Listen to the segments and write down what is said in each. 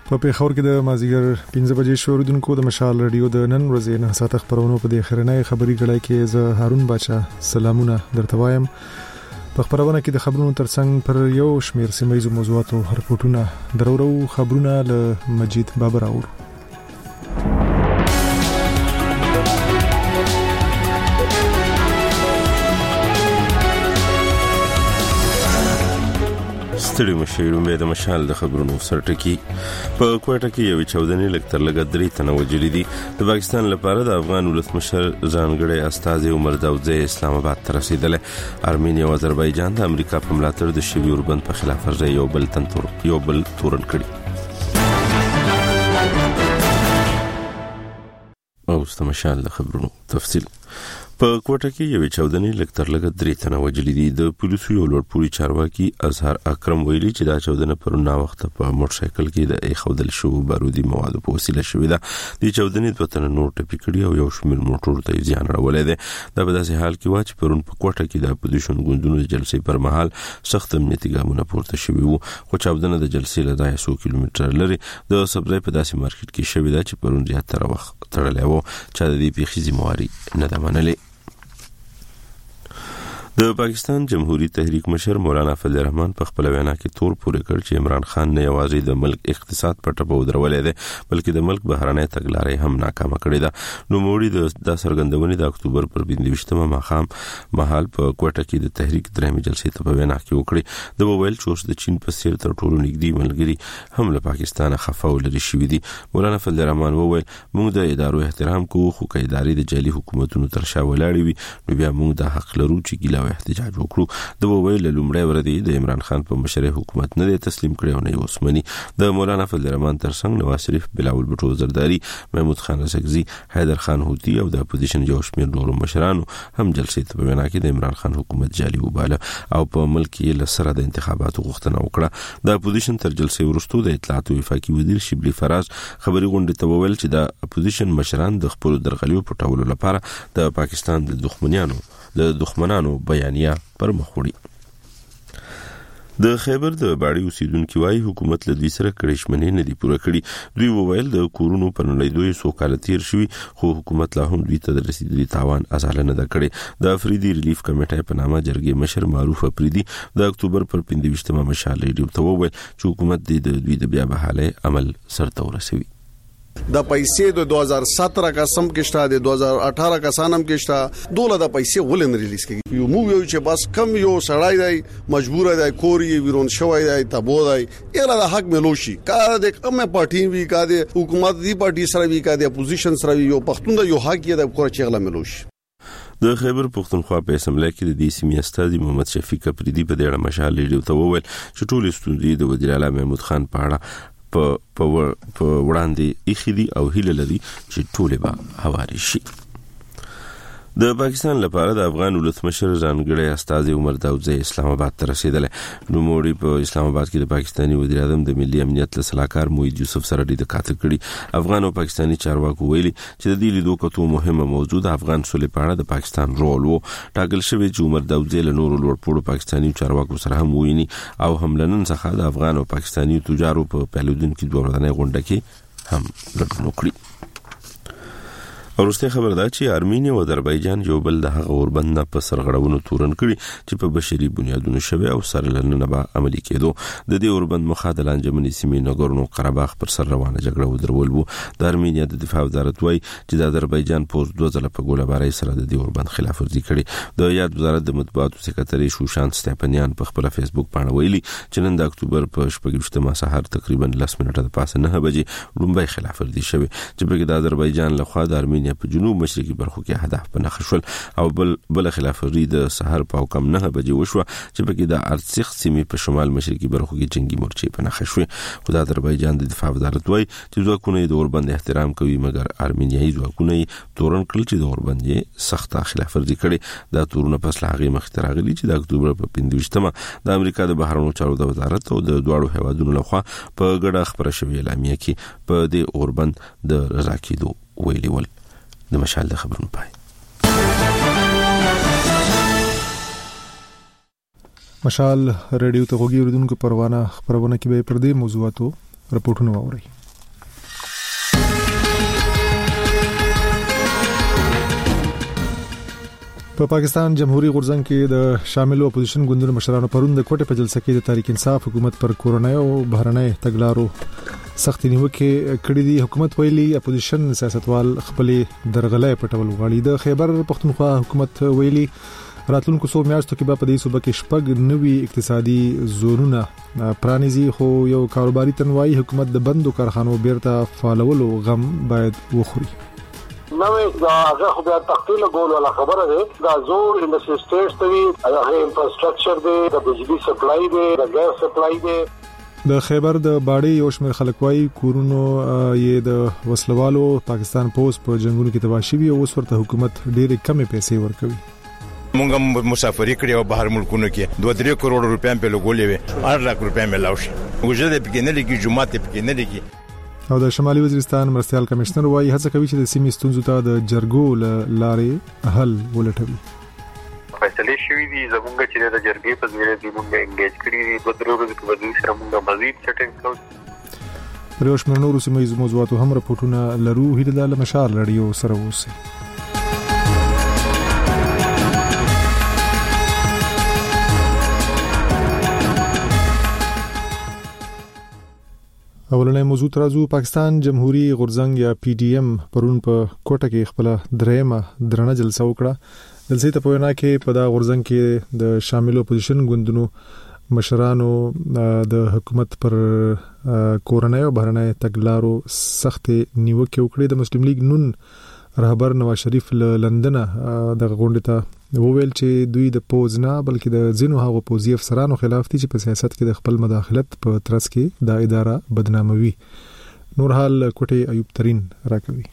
په پیښور کې د مازیګر 15 بجې شوردونکو د مشال رادیو د نن ورځې نه ساته خبرونو په دې خبرنۍ خبري غړای کې زه هارون باچا سلامونه درته وایم. په خبرونه کې د خبرونو ترڅنګ پر یو شمېر سیمایي موضوعاتو رپورټونه درورو خبرونه له مجید بابر اور. ستړي مشیرو مې د مشال د خبرونو سرټکی په کوټه کې یو 14 لکتر لګ درې تنه وجلي دي. د پاکستان لپاره د افغان ولسمشر ځانګړي استازي عمر داودزی اسلام آباد ته رسیدل. ارمینیا او آذربایجان د امریکا په ملاتړ د شوی اوربند په خلاف ورزي یو بل تورن کړي. او ست مشال د خبرونو تفصیل په کوټه کې یو 14 لکتر لګ درې تنه وجلي دي. د پولیسو یو لوړپوړي چارواکي اظهر اکرم ویلي چې دا 14 پرونه وخت په موټر سایکل کې د ایخودل شو بارودي مواد په وسیله شوې ده. د 14 دوه تنه نور ټپي کړي او یو شمېر موټر ته ځان راولې ده. دا په داسې حال کې و چې پرون په کوټه کې د اپوزیشن ګوندونو د جلسې پر مهال سخت امنیتي ګامونه پورته شوي وو. خو چاودنه د جلسې له 100 کیلومتر لري د سبزی په داسې مارکیټ کې شوې ده چې پرون زیاتره وخت تړلې و چې د دې پیښې ذمہواري نه ده منلې. د پاکستان جمهوریت تحریک مشر مولانا فضل الرحمن په خپل وینا کې تور پورې کړ چې عمران خان نه یوازې د ملک اقتصاد په ټپو درولې ده بلکې د ملک بهرانه تګلارې هم ناکامه کړې ده. نو موړي د سرګندونې د اکتوبر پر 22مه ماښام مهال په کوټه کې د تحریک درېمه جلسې ته په وینا کې وکړي. د موبایل چوس د چین په سیر تر ټولو نږدې ملګری هم له پاکستان خفاو لري شوې دي. مولانا فضل الرحمن وویل موږ د ادارو احترام کوو خو که ادارې د جعلي حکومتونو تر شا ولاړې وي نو بیا موږ د حق لرو چې ګیله احتجاج وکړو. د وویل لومړی ورځ د عمران خان په مشرۍ حکومت نه تسلیم کړي او نه عثماني. د مولانا فضل الرحمن ترڅنګ نواز شریف، بلاول بټو زرداری، محمود خان رسکزي، حیدر خان هوتی او د اپوزیشن یو شمېر نور مشرانو هم جلسې ته په وینا کې د عمران خان حکومت جعلي وباله او په ملک کې له سره د انتخاباتو غوښتنه وکړه. د اپوزیشن تر جلسې وروسته د اطلاعات او وفاقي وزیر شبلی فراز خبري غونډې ته وویل چې د اپوزیشن مشران د خپل درغلیو پټولو لپاره د پاکستان د دښمنانو بیانیه پر مخ وړي. د خیبر د باړی اوسیدونکو وايي حکومت له دوی سره کړشمنې نه دی پوره کړی. دوی وویل د کورونو په نړیدوي سوکاله تیر شوی خو حکومت لا هم دوی ته د رسیدلي تاوان ازاله نه کړي. د افریدي ریلیف کمیټې په نامه جرګې مشر معروف افریدي د اکتوبر پر 25مه مشال ریډیو ته وویل چې حکومت د دوی د بیا بحاله عمل سرته ورسوي. د پیسې د 2017 کا سم کې شته د 2018 کا سانم کې شته دوله د پیسې ولن ریلیز کړي. یو مو یو چې بس کم یو سړای دی مجبور دی کوري ویرون شوی دی تبو دی اله د حق ملوشي کار د کومه پارټي وی کا د حکومت دی پارټي سره وی کا د اپوزیشن سره یو پښتون د یو حق یې د کور چغله ملوشي. د خیبر پختونخوا په اسمبلی کې د دې سیمې استاد محمد شفیق افریدي په دې اړه مشال ریډیو ته وویل چې ټول ستوندې د وزیر اعلی محمود خان په اړه په وړاندې اخیدي او هیله لري چې ټول به هواري شي. د پاکستان لپاره د افغان ولسمشر ځانګړي استازي عمر داودزی اسلام آباد ته رسیدل. نو موړي په اسلام آباد کې د پاکستاني وزیر اعظم د ملي امنیت له سلاکار موحد یوسف سره د کاتل کړي. افغان او پاکستاني چارواکو ویلي چې د دې لیدو کتو مهمه موضوع د افغان صلح په اړه د پاکستان رول وو. ټاکل شوی چې عمر داودزی له نورو لوړپوړو پاکستاني چارواکو سره هم ویني او هملنن څخه د افغان او پاکستاني تجارو په پیلودونکو دوه ورځنۍ غونډه کې هم ګډون وکړي. ورسته خبر ده چې ارمینیا او آذربایجان یو بل د هغه اوربند نه په سرغړونو تورن کړي چې په بشري بنیادونو شوی او سره لننه به عملي کېدو. د دې اوربند مخادل انجمني سیمې نګورنو قرهباغ پر سر روانه جګړه ودرول وو. د ارمینیا د دفاع وزارت وايي چې د آذربایجان پوز 2 ځله په ګوله‌باري سره د دې اوربند خلاف ورزي کړي. د یاد وزارت د مطبوعاتو سکرټري شوشان ستپنیان په خپل فیسبوک باندې ویلي چې نن د اکتوبر په 28مه سهار تقریبا 10 منټه د پاسه 9 بجې لومبای خلاف ورزي شوی چې په د آذربایجان لخوا د ارمینیا په جنوب مشرقي برخو کې هدف په نښ شول او بل خلاف ورزي د سحر په کم 9 بجې وشو چې په کې د ارڅخ سیمې په شمال مشرقي برخو کې جنگي مورچې په نښ شوې. خو د آذربایجان د دفاع وزارت وايي چې ځواکونه د اوربند احترام کوي مګر ارمینیایي ځواکونه تورن کړل چې د اوربند سخت خلاف ورزي کړي. دا تورونه پس لاغي مخ ترغلي چې د اکتوبر په 25مه د امریکا د بهرنیو چارو د وزارت او د دواړو هیوادونو لخوا په ګډه خبره شوې اعلامیه کې په د اوربند د رضا کېدو ویلي ول. د مشال د خبرونو پای. مشال رادیو ته غوږی اوریدونکو پروانه خبرونه کې به پر دې موضوعاتو رپورټونه واوري. په پاکستان جمهوریت غورځنګ کې د شامل اپوزیشن ګوندونو مشرانو پرون د کوټه په جلسه کې د تحریک انصاف حکومت پر کورونای او بهرنۍ تګلارو سخت نیوکه کړې دي. حکومت ویلي اپوزیشن سیاستوال خپل درغلې پټول غواړي. د خیبر پختونخوا حکومت ویلي راتلونکو 100 میاشتو کې به په دې صوبه کې شپږ نوي اقتصادي زونونه پرانیزي، خو یو کاروباري تنوعي حکومت د بندو کارخانو بیرته فعالولو غم باید وخوري. نوې دا هغه خو بیا تخطیل ګول ولا خبره ده. دا زور انډستری سټیټس دی، هغه انفراستراکچر دی، د بجلی سپلای دی، د ګاز سپلای دی. د خیبر د باړې یو شمېر خلک وايي کورونو یې د وسلوالو پاکستان پوس په جنگونو کې تباه شوي او اوس ورته حکومت ډېرې کمې پیسې ورکوي. مونږ مسافری کړی او بهر ملکونو کې 2-3 کروڑ روپیا په لګولې وي، 8 لک روپیا مې لاوش وګړي په کې نه لګي، جمعه په کې نه لګي. او د شمالي وزیرستان مرستيال کمشنر وايي هڅه کوي چې د سیمې ستونزو ته د جرګو لارې حل ولټوي. فیصله شوې دي زمونږ چې د جرګې په ځای دی مونږ انګیج کړی دي. په درو ورځې کې بدل سره مونږ مزید سټینګ کوو. پر یو شمېر نورو سیمه موضوعاتو هم راپورټونه لرو. هیله د مشال رادیو سره اوسئ. اولنې موضوع ترازو پاکستان جمهوریت غورځنګ یا پی ډی ایم پرون په کوټه کې خپل درېمه درنه جلسه وکړه. جلسې ته په وینا کې په دا غورځنګ کې د شامل اپوزیشن ګوندونو مشرانو د حکومت پر کورونای او بهرنۍ تګلارو سخت نیوکه وکړه. د مسلم لیگ نون رهبر نواز شریف لندن د غونډه ته وویل چې دوی د پوز نه بلکې د ځینو هغو پوزي افسرانو خلاف دي چې په سیاست کې د خپل مداخلت په ترڅ کې د اداره بدناموي. نور حال کوټي ایوب ترين راکوي.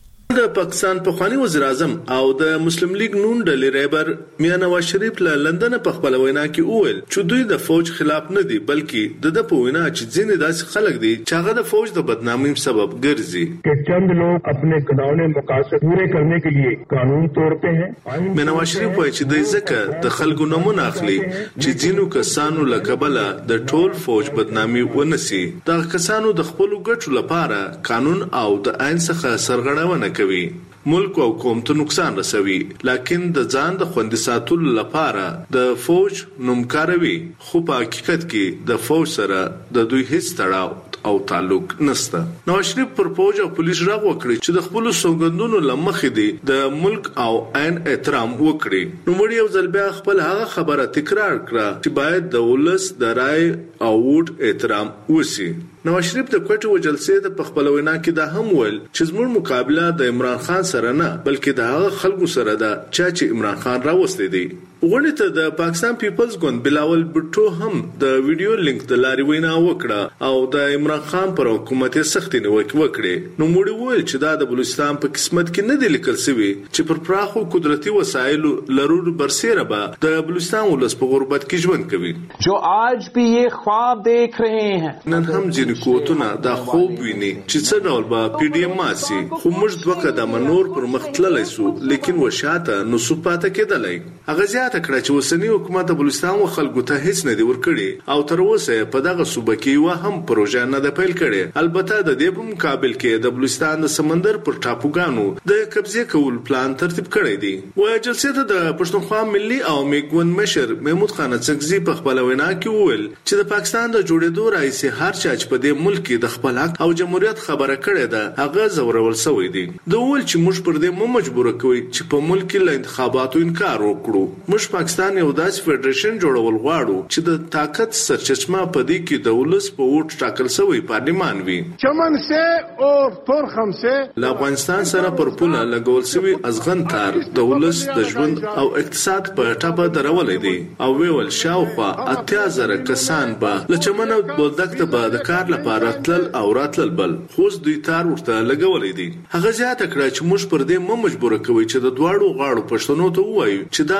د پاکستان پخوانی وزیر اعظم او د مسلم لیگ نون ډلې رهبر میاں نواز شریف له لندن په خپل وینا کې وویل چې دوی د فوج خلاف نه دي بلکې د په وینا چې ځینې داسې خلک دي چې هغه د فوج د بدنامۍ سبب ګرځي. कि चंद लोग अपने घिनौने मकासद पूरे करने के लिए कानून तोड़ते हैं. میاں نواز شریف وایي چې د ځکه د خلکو نمونه اخلي چې ځینو کسانو له کبله د ټول فوج بدنامي ونسي. د کسانو د خپل ګټو لپاره قانون او د عین څخه سرغړونه کوي، ملک او قوم ته نقصان رسوي، لکن د ځان د خوندي ساتلو لپاره د فوج نوم کاروي، خو په حقیقت کې د فوج سره د دوی هیڅ تړاو او تعلق نشته. نواز شریف پر فوج او پولیس راغ وکړي چې د خپل سوګندونو لمخې دي د ملک او عین احترام وکړي. نو مړ یو ځل بیا خپل هغه خبره تکرار کړه چې باید د ولس د رائے او ووټ احترام وشي. نواز شریف د کوټه جلسې د خپل وینا کې دا هم ویل چې زموږ مقابله د عمران خان سره نه بلکې د هغه خلکو سره ده چې عمران خان راوستي دي. غونډې ته د پاکستان پیپلز ګوند بلاول بټو هم د ویډیو لینک د لارې وینا وکړه او د عمران خان پر حکومت سخت نیوکه وکړه. نو موږ ویل چې دا د بلوچستان په قسمت کې نه دی لیکل شوی چې پر پراخو قدرتي وسایلو لرور برسېره به د بلوچستان ولس په غربت کې ژوند کوي. جو آج بھی یہ خواب دیکھ رہے ہیں نن هم ځینې قوتونه دا خوب ویني چې څه ډول به پی ډی ایم ماسي، خو موږ دوه قدمه نور پر مخ تللی سو لیکن وشاته نو سو پاته کېدلی. هغه کړه چې وسنی حکومت بلوچستان و خلکو ته هیڅ نه دی ورکړي او تر اوسه په دغه صوبه کې یو هم پروژه نه ده پیل کړي. البته د دې په مقابل کې د بلوچستان د سمندر پر ټاپوګانو د قبضه کول پلان ترتیب کړی دی. و جلسې ته د پښتونخوا ملي او میګون مشر محمود خان څنګزي په خپل وینا کې وویل چې د پاکستان د جوړېدو رئیس هر چا چې په دې ملک کې د خپل حق او جمهوریت خبره کړې ده هغه زورول شوی دی. د ویل چې موږ پر دې مجبور کوي چې په ملک کې له انتخاباتو انکار وکړو. موږ پاکستان یو داسې فدریشن جوړول غواړو چې د طاقت سرچشمه پدې کې د ولس په ووټ ټاکل شوی پارلمان وي. چمن سے اور تورخم سے له افغانستان سره پر پوله لګول شوی ازغن تار د ولس د ژوند او اقتصاد په ټاپه درولې دي او ویل شاوخوا 80,000 کسان به له چمن او بولدک ته به د کار لپاره تلل او راتلل بل خو دوی تار ورته لګولې دي. هغه زیاته کړه چې موږ پر دې مجبور کوي چې د دواړو غاړو پښتنو ته وایو چې دا تار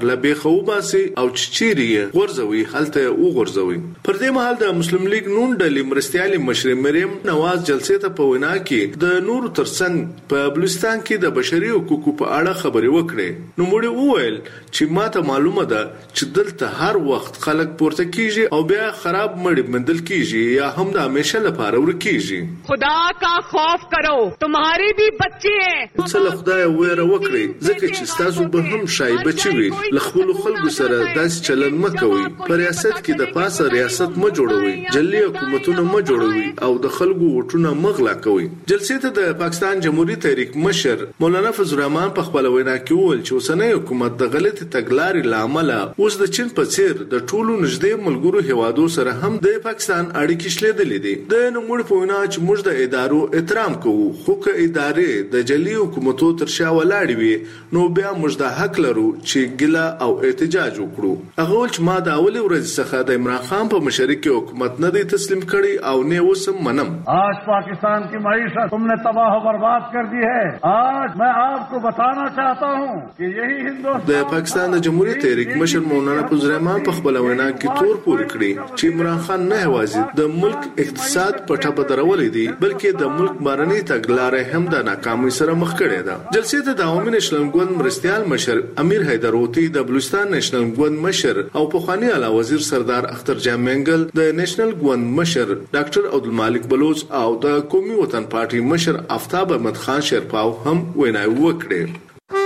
لبه خوباسي او چيري غورځوي هلته وګورځوي. پر دې مهال د مسلم لیگ نون ډلې مرستيالي مشر مریم نواز جلسې ته په وینا کې د نور ترڅنګ په بلوچستان کې د بشري حقوقو په اړه خبرې وکړې. نو موږ وویل چې ماته معلومه ده چې دلته هر وخت خلک پورته کیږي او بیا خراب مړ مندل کیږي یا هم د همیشه لپاره ورکیږي. خدا کا خوف کرو تمہاری بھی بچے ہیں. څه خدای ویره وکړي ځکه چې تاسو به هم شای بچي وي. لخپل خلکو سره داس چلن مکوي. پر ریاست کې د پاسه ریاست ما جوړوي. جلي حکومتونه ما جوړوي او د خلکو وټونه مغلا کوي. جلسې ته د پاکستان جمهوریت تحریک مشر مولانا فضل الرحمن په خپل وینا کې وویل چې اوسنۍ حکومت د غلطي تګلارې لامل اوس د چین په څیر د ټولو نږدې ملګرو هوادو سره هم د پاکستان اړیکې شلیدلې دي. د نوموړي په وینا چې موږ د ادارو احترام کوو خو که ادارې د جلي حکومتو تر شا ولاړې وي نو بیا موږ د حق لرو چې ګله او احتجاج وکړو. هغه ول چې ما د اول ورځ څخه د عمران خان په مشرۍ کې حکومت نه دی تسلیم کړی او نه وسم منم. आज पाकिस्तान की मईशत तुमने तबाह बर्बाद कर दी है. आज मैं आपको बताना चाहता हूँ कि यही हिंदुस्तान د پاکستان د جمهوریت تحریک مشر مولانا فضل الرحمن په خپل وینا کې تور پور کړی چې عمران خان نه یوازې د ملک اقتصاد په ټاپه درولې دي بلکې د ملک بارني تګلارې هم د ناکامۍ سره مخ کړې ده. جلسې ته د عوامي نېشنل ګوند مرستيال مشر امیر حیدر اوتی د بلوچستان نېشنل ګوند مشر او پخوانی اعلی وزیر سردار اختر جان منګل د نېشنل ګوند مشر ډاکټر عبدالمالک بلوچ او د قومي وطن پارټي مشر آفتاب احمد خان شیرپاو هم ویناوي وکړې.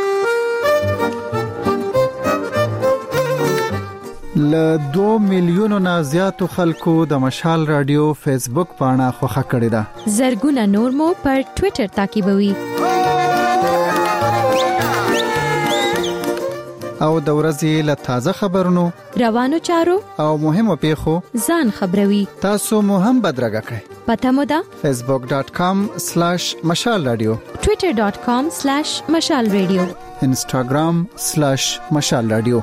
ل 2 میلیونو نه زیاتو خلکو د مشال رادیو فیسبوک پاڼه خوښه کړې ده. زرګونه نور مو پر ټوئیټر تعقیبوي. او د ورځې له تازه خبرونو روانو چارو او مهمو پیښو ځان خبروي. تاسو مو هم بدرګه کړئ. پته مو ده facebook.com/مشال رادیو twitter.com/مشال رادیو instagram/مشال رادیو.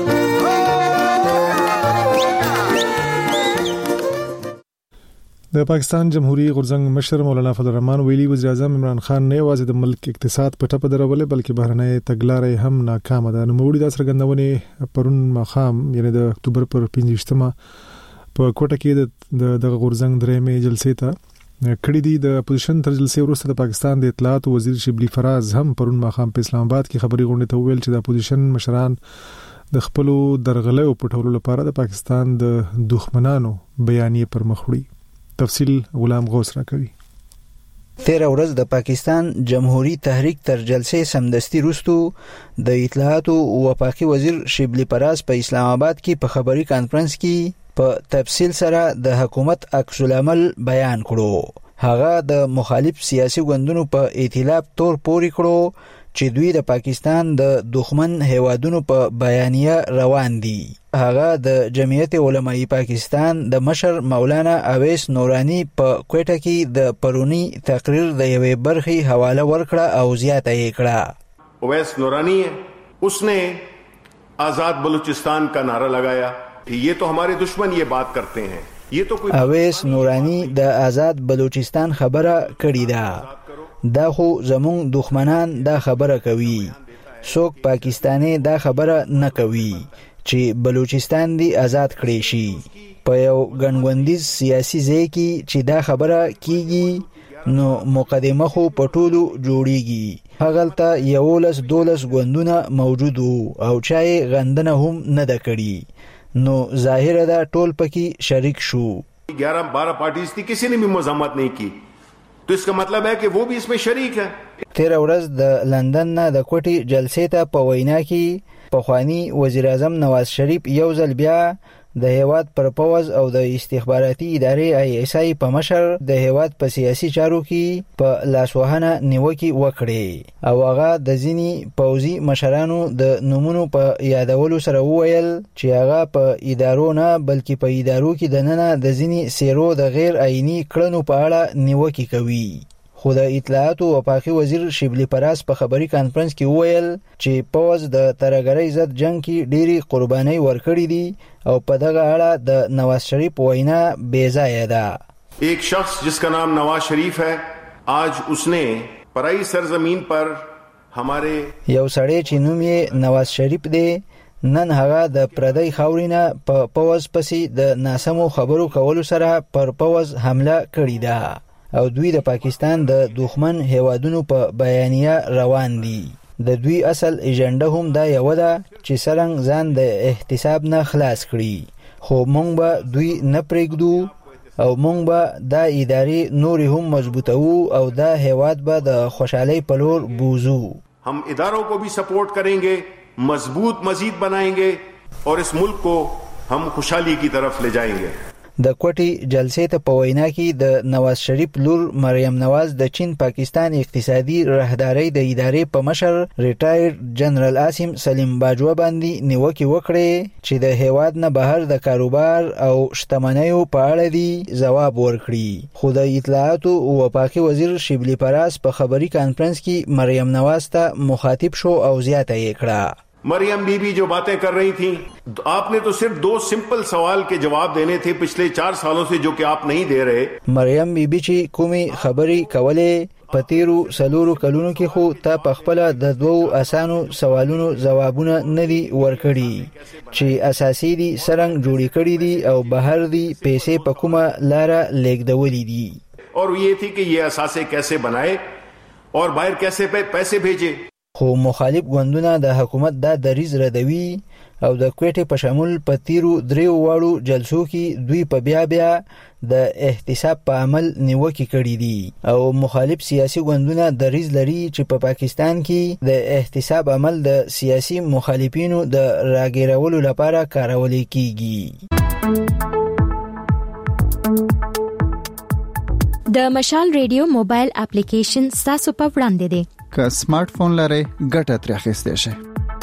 د پاکستان جمهوریت غورځنګ مشر مولانا فضل الرحمن ویلي وزیر اعظم عمران خان نه یوازې د ملک اقتصاد په ټاپه درولې بلکې بهرنۍ تګلارې هم ناکامه ده. نو موږ د څرګندونې پرون مخام یعنی د اکتوبر پر 15مه په کوټه کې د غورځنګ درېمې جلسې ته کړي دي. د اپوزیشن تر جلسې وروسته د پاکستان د اطلاعات وزیر شبلی فراز هم پرون مخام په اسلام آباد کې خبري غونډه ته ویل چې د اپوزیشن مشران د خپل درغلې پټولو لپاره د پاکستان د دښمنانو بیانیه پر مخ وړي. تفصیل غلام غوث را کوي. 13 ورځ د پاکستان جمهوریت تحریک تر جلسې سمدستي وروسته د اطلاعات او وفاقي وزیر شبلی فراز په اسلام آباد کې په خبري کانفرنس کې په تفصیل سره د حکومت عکس العمل بیان کړو. هغه د مخالف سیاسي ګوندونو په ائتلاف تور پوري کړو چې دوی د پاکستان د دښمن هیوادونو په بیانیه روان دي. هغه د جمعیت علماء پاکستان د مشر مولانا اویس نورانی په کوټه کې د پرونی تقریر د یوې برخې حواله ورکړه او زیاته یې کړه. اویس نورانی उसने आजाद बलूचिस्तान का नारा लगाया. ये तो हमारे दुश्मन ये बात करते हैं. ये तो कोई اویس نورانی د آزاد بلوچستان خبره کړې ده. دا خو زمون دښمنان دا خبره کوي. څوک پاکستاني دا خبره نه کوي چې بلوچستان دی آزاد کړي شي. په یو ګڼګوندیز سیاسي ځای کې چې دا خبره کیږي نو مقدمه خو په ټولو جوړیږي. هغلته 11-12 ګوندونه موجود او چای غندنه هم نه ده کړي نو ظاهر ده ټول پکې شریک شو. 11-12 پارټیز تھی کسی نے بھی مزاحمت نہیں کی تو اس کا مطلب ہے کہ وہ بھی اس میں شریک ہے. 13 ورځ د لندن نه د کوټي جلسې ته په وینا کې پخوانی وزیر اعظم نواز شریف یو ځل بیا د هیواد پر پوز او د استخباراتي ادارې ISI په مشر د هیواد په سیاسي چارو کې په لاسوهنه نیوکه وکړي او هغه د ځینی پوزي مشرانو د نومونو په یادولو سره وویل چې هغه په ادارو نه بلکې په ادارو کې د ننه د ځینی سیرو د غیر آئینی کړنو په اړه نیوکه کوي. خو د اطلاعات او وفاقي وزیر شبلی فراز په خبري کانفرنس کې وویل چې پوز د ترګرۍ ضد جنگ کې ډېری قرباني ورکړې دي او په دغه اړه د نواز شریف وینا بے ځای ده. ایک شخص جس کا نام نواز شریف ہے آج اس نے پرائی سرزمین پر ہمارے یو سړی چې نوم یې نواز شریف دی نن هغه د پردی خاورینه په پوز پسې د ناسمو خبرو کولو سره پر پوز حمله کړې ده او دوی د پاکستان د دښمن هیوادونو په بیانیه روان دي. د دوی اصل ایجنډا هم دا یو ده چې څرنګه ځان د احتساب نه خلاص کړي، خو مونږ به دوی نه پرېږدو او مونږ به دا ادارې نورې هم مضبوطو او دا هیواد به د خوشحالۍ په لور بوزو. हम इदारों को भी सपोर्ट करेंगे, मजबूत मजीद बनाएंगे और इस मुल्क को हम खुशहाली की तरफ ले जाएंगे. د کوټي جلسې ته په وینا کې د نواز شریف لور مریم نواز د چین پاکستان اقتصادي راهدارۍ د ادارې په مشر ریټایر جنرال عاصم سلیم باجوه باندې نیوکه وکړه چې د هیواد نه بهر د کاروبار او شتمنیو په اړه دی ځواب ورکړي. خو د اطلاعات او وفاقي وزیر شبلی پراس په خبري کانفرنس کې مریم نواز ته مخاطب شو او زیاته یې کړه. मरियम बीबी जो बातें कर रही थी, आपने तो सिर्फ 2 सिंपल सवाल के जवाब देने थे पिछले 4 सालों से जो कि आप नहीं दे रहे. مریم بیبي چې کومي خبري کولې په تیرو سلورو کلونو کې خو تا په خپل د 2 اسانو سوالونو جوابونه نه دي ورکړي چې اساسي دي څنګه جوړی کړی دي او بهر دي پیسې په کومه لار لیکدولې دي. और ये थी कि ये اساسه कैसे बनाए और बाहर कैसे पैसे भेजे. خو مخالف ګوندونه د حکومت دا دریځ ردوي او د کوټې په شمول په تیرو 3 واړو جلسو کې دوی په بیا د احتساب په عمل نیوکه کړې دي او مخالف سیاسي ګوندونه دریځ لري چې په پاکستان کې د احتساب عمل د سیاسي مخالفینو د راګیرولو لپاره کارول کیږي. د مشال ریډیو موبایل اپلیکیشن تاسو په وړاندې دی. که سمارټ فون لرئ ګټه ترې اخیستئ شئ.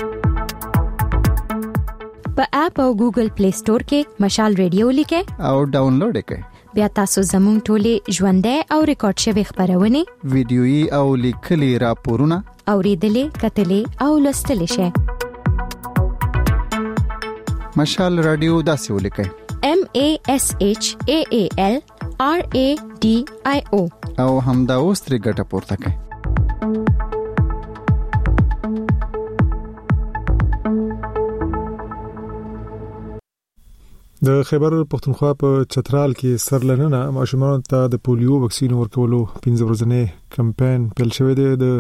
په اپ او ګوګل پلی سٹور کې مشال ریډیو لیکئ او ډاونلوډ کړئ. بیا تاسو زموږ ټولې ژوندۍ او ریکارډ شوی خبرونه، ویډیويي او لیکلي راپورونه اوریدلې، کتلې او لوستلې شئ. مشال رادیو داسې ولیکئ: MASHAAL RADIO او همدا اوس ترې ګټه پورته کړئ. د خیبر پختونخوا په چترال کې سرلننه ماشومانو ته د پولیو وکسین ورکولو 15 ورځې کمپاین پیل شوی دی. د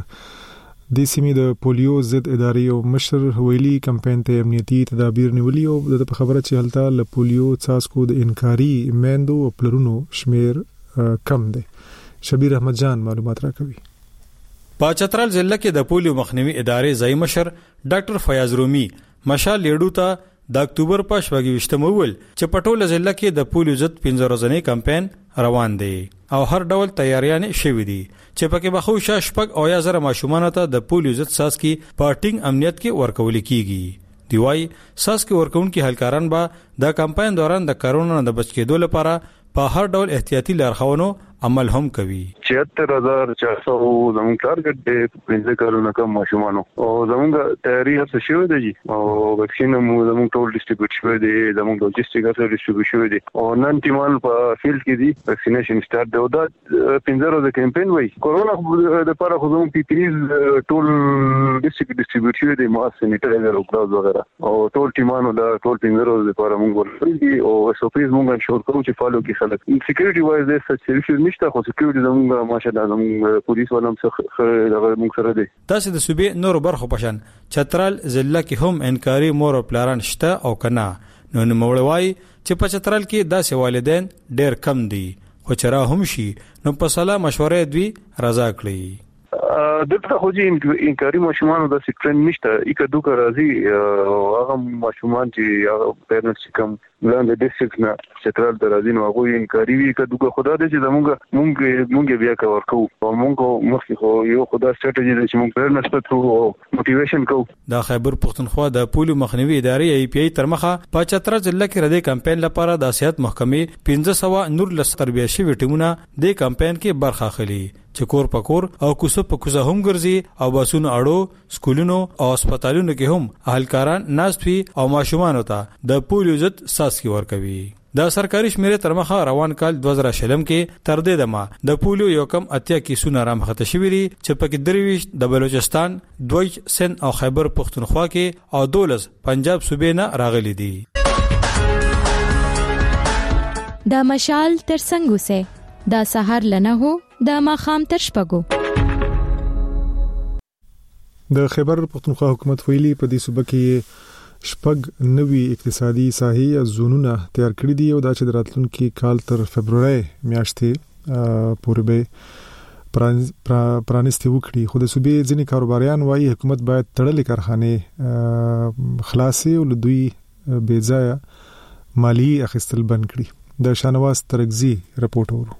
دې سیمې د پولیو ضد ادارې او مشر ویلي کمپاین ته امنیتي تدابیر نیولي او د خبره چې هلته له پولیو څاڅکو د انکاري میندو او پلرونو شمیر کم دی. شبیر احمد جان معلومات راکوي. په چترال ضلع کې د پولیو مخنیوي ادارې ځای مشر ډاکټر فیاض رومي مشال لیډو ته د اکتوبر په 28 مول چې پټول ضلع کې د پولیو ضد 15 ورځې کمپاین روان دی او هر ډول تیاریاں شوې دي چې پکې بخو شپږ او یا زره ماشومان ته د پولیو ضد ساسکی پارټینګ امنیت کې ورکول کیږي. دیوای ساسکی ورکون کې هلکاران به د کمپاین دوران د کرونا نه بچ کېدو لپاره په هر ډول احتیاطي لارښوونو عمل هم کوي. 76400 زموږ ټارګټ دی 15 کلونو کم ماشومانو او زموږ تیاری هڅه شوې ده او ویکسین مو زموږ ټول ډیسټریبیوټ شوی دی، زموږ لوجستیک هڅه ډیسټریبیوټ شوی دی او نن ټیمان په فیلډ کې دی ویکسینیشن سٹارټ دی او دا 15 ورځې کمپاین وای. کورونا د لپاره خو زموږ پیپیز ټول ډیسټریبیوټ شوی دی، ماسک سینیټایزر او ګلاوز وغیرہ او ټول ټیمانو دا ټول 15 ورځې لپاره موږ ورکړي او SOPs موږ شور کوو چې فالو کې خلک سکیورټي وایز د سچریشن نشته خو سکیورټي زموږ ماشاءالله زموږ پولیس ولهم څخه موږ سره دي. تاسو د صوبې نور برخو پشن چترال ضلع کې هم انکاري مور او پلاران شته او کنه نو نوموړوي چې په چترال کې داسې والدین ډېر کم دي خو چرا هم شي نو په صلاح مشورې دوی رضا کړی. دغه خو چې انکاري ماشومان د سټرن نشته یک دوه راځي هغه ماشومان چې پیرنټس کوم لاندې ډیسټریکټ نه چترال ته راځي نو هغه انکاري وی یک دوه خدا دې چې مونږ بیا کور کوو او مونږ مخکې خو یو خدا سټریټجی دې چې مونږ پیرنټس ته ترو موټیویشن کوو. د خیبر پختونخوا د پولیو مخنیوي ادارې API تر مخه په چترال ضلع کې ردی کمپاین لپاره د صحت محکمې 1500 نور لس تربیه شوی ټیمونه د کمپاین کې برخه اخلي چې کور پکور او کوڅه په کوڅه هم ګرځي او باسونو اړو سکولونو او هسپتالونو کې هم اهلکاران ناست وي او ماشومان ته د پولیو ضد ساسکی ورکوي. د سرکاري شمیرې تر مخه روان کال 2020 کې تر دې دمه د پولیو یو کم 80 کیسونه رامخته شوي دي چې پکې 23 د بلوچستان، 2 سند او خیبر پختونخوا کې او 12 پنجاب صوبې نه راغلي دي. د مشال تر څنګه سه د سحر لنه هو د ماخام تر شپګو. د خیبر پختونخوا حکومت ویلي په دې صوبه کې شپږ نوي اقتصادي ساحې زونونه تیار کړې دي او دا چې راتلونکي کال تر فبرवरी میاشتې پورې به پرانیستي وکړي. خو د صوبې ځینې کاروباریان وايي حکومت باید تړلې کارخانه خلاصي او دوی بې ځایه مالی اخیستل بند کړي. د شانواز ترغزي رپورټ ورو.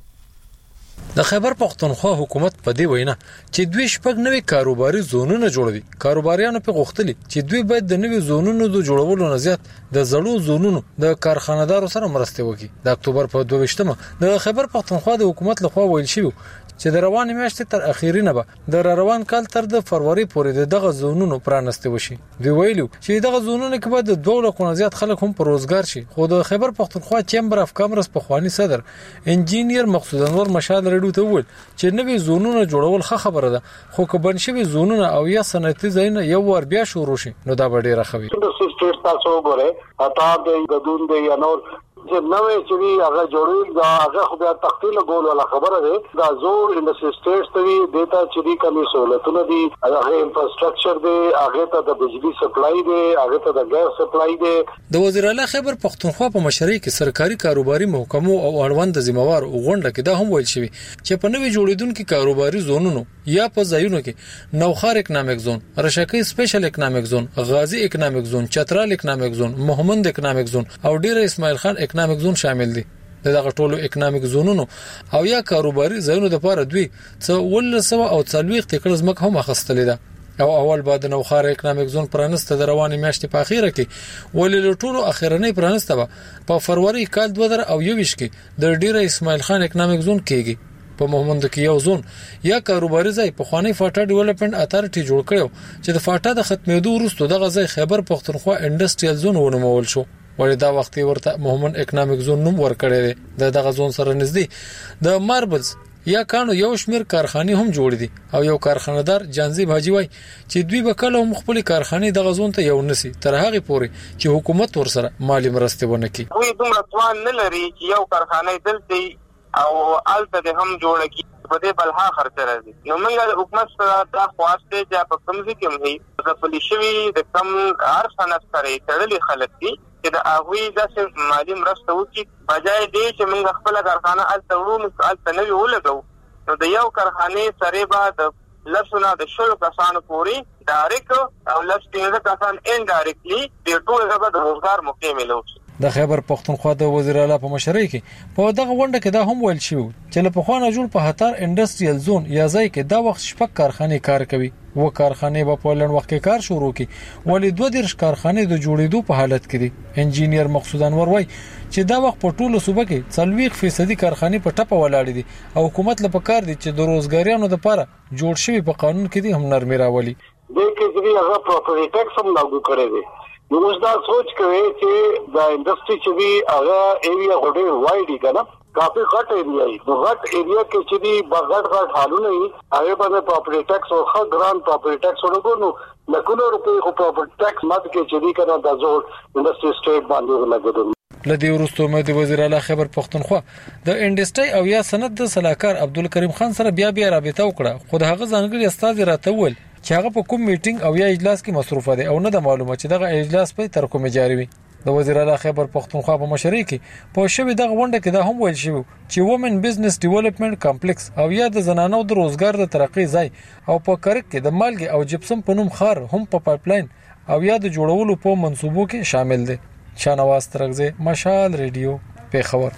د خیبر پختونخوا حکومت په دې وینا چې دوی شپږ نوي کاروباري زونونه جوړوي. کاروباریانو په غوښتلي چې دوی باید د نوي زونونو د جوړولو نه زیات د زړو زونونو د کارخانه‌دارو سره مرسته وکړي. د اکتوبر په 22مه د خیبر پختونخوا د حکومت لخوا ویل شوی چې د روان میاشتې تر اخیری نه به د روان کال تر د فروری پورې دغه زونونو پرانسته وشي. دوی ویلو چې دغه زونونه کې به د 2 لکه زیات خلک هم پر روزګار شي. خو د خیبر پختونخوا چیمبر اف کامرس په خواني صدر انجینیر مقصود انور مشال رډو ته ویل چې نوې زونونه جوړول ښه خبره ده، خو که بن شوی زونونه او یا صنعتي ځایونه یو ور بیا شروع شي نو دا به ډیره ښه وي. د سټیټ تاسو وګورئ اتا د غدون د یا نور چې نوې چې هغه جوړول دا هغه خو بیا تخفیل ګول ولا خبره ده. دا زور انډستری سټیټس ته دیتا چې دی کمی سہولتونه دي، هغه انفراستراکچر دی، هغه ته د بجلی سپلای دی، هغه ته د ګاز سپلای دی. د وزیر اعلی خیبر پختونخوا په مشرۍ کې سرکاري کاروباري محکمو او اړوند ذمہوار غونډه کې دا هم ویل شوی چې په نوې جوړیدونکو کاروباري زونونو یا په ځایونو کې نوخار اکنامک زون، رشکې سپیشل اکنامک زون، غازی اکنامک زون، چترال اکنامک زون، محمد اکنامک زون او ډیر اسماعیل خان اکنامک زون شامل دي. دغه ټولو اکنامک زونونو او یا کاروباري ځایونو لپاره دوی څه 1940 تکړه ځمکه هم اخستلې ده. او اول بعد نو خار اکنامک زون پرانسته د رواني میاشتې په اخیره کې ولې ټولو اخیرنۍ پرانسته په فروری کال 2021 کې د ډیره اسماعیل خان اکنامک زون کېږي. په محمد کې یو زون یا کاروباري ځای په خوانی فاټا ډیولپمنٹ اتارټي جوړ کړو چې د فاټا د ختمېدو وروسته دغه ځای خیبر پختونخوا انډستریال زون ونومول شو. ولې دا وخت ورته محمد اکنامک زون نوم ورکړی دی. دغه زون سره نږدې د ماربلز یا کانو یو شمیر کارخانه هم جوړ دي او یو کارخانه‌دار جانزیب حاجی وای چې دوی به کله هم خپل کارخانه دغه زون ته یو نسی تر هغه پورې چې حکومت ورسره مالی مرسته ونه کړي. دوی دومره توان نه لري چې یو کارخانه دلته او الته هم جوړ کړي په دې بلها خرڅ راځي. نو موږ د حکومت سره دا خواسته چې په کوم ځای کې هم د پولیسوي د کم هر صنعت سره تړلي خلک دي چې د هغوی داسې مالي مرسته وکړي بجای دی چې موږ خپله کارخانه هلته وړو هلته نوي ولګوو. نو د یو کارخانې سرې به د لسونه د 10 کسانو پورې ډایرکټ او 15 کسان انډایرکټلی د ټول ځای د روزګار موقع ملو. د خیبر پختونخوا د وزیر اعلی په مشرۍ کې په دغه غونډه کې دا هم ویل شو چې له پخوانه جوړ په هتار انډستریال زون یا ځای کې دا وخت شپږ کارخانې کار کوي. و کارخانې په لړن وخت کې کار شروع کی ولې 22 کارخانې د جوړېدو په حالت کې دي. انجینیر مقصود انور وای چې دا وخت په ټولو صوبه کې 40% کارخانې په ټپه ولاړې دي او حکومت لپاره کار دي چې د روزګاریانو لپاره جوړ شوی په قانون کې دي هم نرمي راولي. د کې هغه پراپرټي ټیکس هم لاګو کړی دی. نو اوس دا سوچ کوي چې د انډستری چې دی هغه ایریا غوډه وایډی کنه کافي غټ ایریا دی. د غټ ایریا کې چې دی بغټ حالونه ای هغه باندې پراپرټي ټیکس او خا ګران پراپرټي ټیکس ورغونو لکه روپے خو پراپرټي ټیکس ماته کې چې دی کنه د زور انډستری سټیټ باندې لګیدل. لدی ورستو مې د وزیر اعلی خیبر پختونخوا د انډستری او یا صنعت د صلاحکار عبدالکریم خان سره بیا رابطه وکړه. خو د هغه ځانګړي استاد راته ول چې هغه په کوم میټینګ او یا اجلاس کې مصروفه دي او نه د معلومه چې دغه اجلاس په تر کومه جاری وي. د وزیر اعلی خیبر پختونخوا په مشرۍ کې په شوی دغه غونډه کې دا هم ویل شو چې وومن بزنس ډیولپمنٹ کمپلیکس او یا د زنانو د روزګار د ترقی ځای او په کرک کې د مالګي او جپسم په نوم خار هم په پایپلاین او یا د جوړولو په منصوبو کې شامل دي. شانواز ترغزه مشال ریډیو پیښور.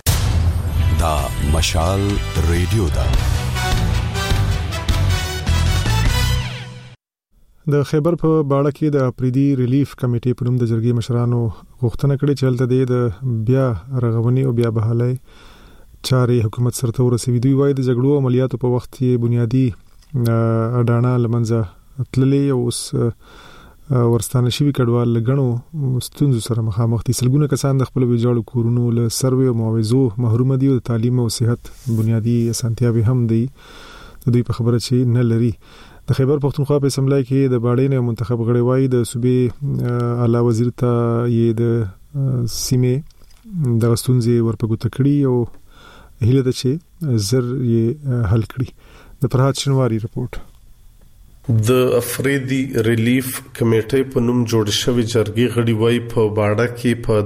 دا مشال ریډیو دا د خیبر په باړه کې د اپریدي ریلیف کمیټې په نوم د جرګې مشرانو غوښتنه کړې چې هلته د بیا رغونې او بیا بحالۍ چارې حکومت سره ورسوي. دوی وايي د جګړو عملیاتو په وخت کې بنیادی اډانه لمنځه تللې او اوس ورستانه شوی کډوال لګنو ستونزو سره مخامخ دي. سلګونه کسان د خپل ویجاړو کورونو له سروې او معاوضو محروم دي او تعلیم او صحت بنیادی اسانتیاوې هم دي د دوی په خبره چې نه لري. د خیبر پختونخوا په اسمبلی کې د باډین منتخب غړي وای د صوبې اعلی وزیر ته یې د سیمه د ستونزې ورپګو تکړی او هیله ده چې زر یې حل کړي. د فرحات شنواری رپورت. د افریدي ریلیف کمیټې په نوم جوړ شوی جرګې غړي وای په باډه کې په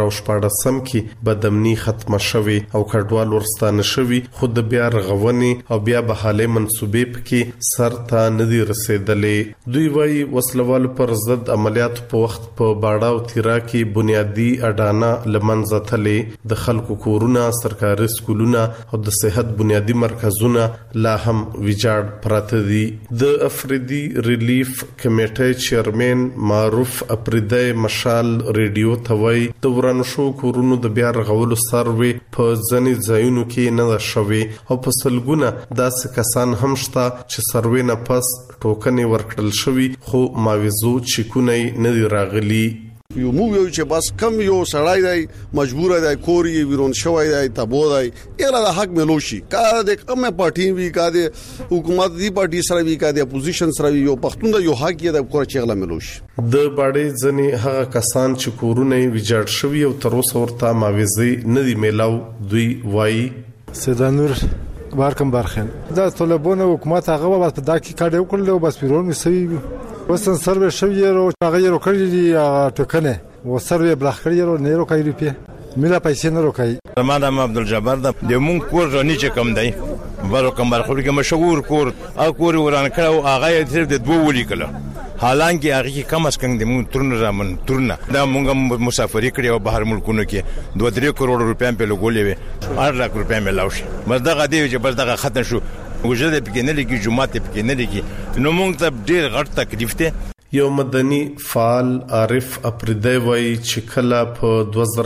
2014 کې بدامني ختمه شوی او کډوال ورستانه شوی، خو د بیا رغونې او بیا بحاله منسوبې پکې سر ته ندي رسیدلې. دوی وای وسلوال پر ضد عملیات په وخت په باډه او تیرا کې بنیادی اډانه لمنځه تلې، د خلکو کورونه، سرکاري سکولونه او د صحت بنیادی مرکزونه لا هم ویجاړ پراته دي. د افریدي ریلیف کمیټې چیرمن معروف افریدی مشال ریډیو ته وای د ورانو شو کورونو د بیا رغولو سروي په ځنې ځایونو کې نه شوي او په سلګونه داسې کسان هم شته چې سروي نه پس ټوکنې ورکړل شوي خو معاوضو چیکونه نه دی راغلي. یو مو یو چې بس کم یو سړای دی مجبور دی کوري ویرون شوی دی تبو دی اله د حق ملوشي کا د کومه پارټي وی کا د حکومت دی پارټي سره وی کا د اپوزیشن سره یو پښتون د یو حق یې د کور چغله ملوشي. د باډې ځنې هغه کسان چې کورونه ویجاړ شوی او تر اوسه ورته معاوضه نه دی میلاو. دوی وایي سیدانور بارکم بارخین دا طلبونه حکومت هغه بس په داکي کاډه وکړل او بس پیرون مسوي وسن سروي شوی او هغه یې وکړي دي ټکنه و سروي بلخ کړی او نه روکای روپیه مله پیسې نه روکای. رمضان عبدالجبار د موږ کور رانی چې کم دی بارو کم بارخوري کې مشهور کور او کور وران کړو هغه یې تر د دوه ولي کړه حالانکه هغه کې کم اس کم د مون ترن رامن ترنه دا مونږه مسافری کړی او بهر ملکونو کې 2-3 کروڑ روپیا په لګولې وي 8 لک روپیا مې لاوش بس دغه دی چې بس دغه ختم شو وجود په کې نه لګي جمعه په کې نه لګي نو مونږ ته ډیر غټ تکلیف ته. یو مدني فعال عارف افریدی وای چې کله په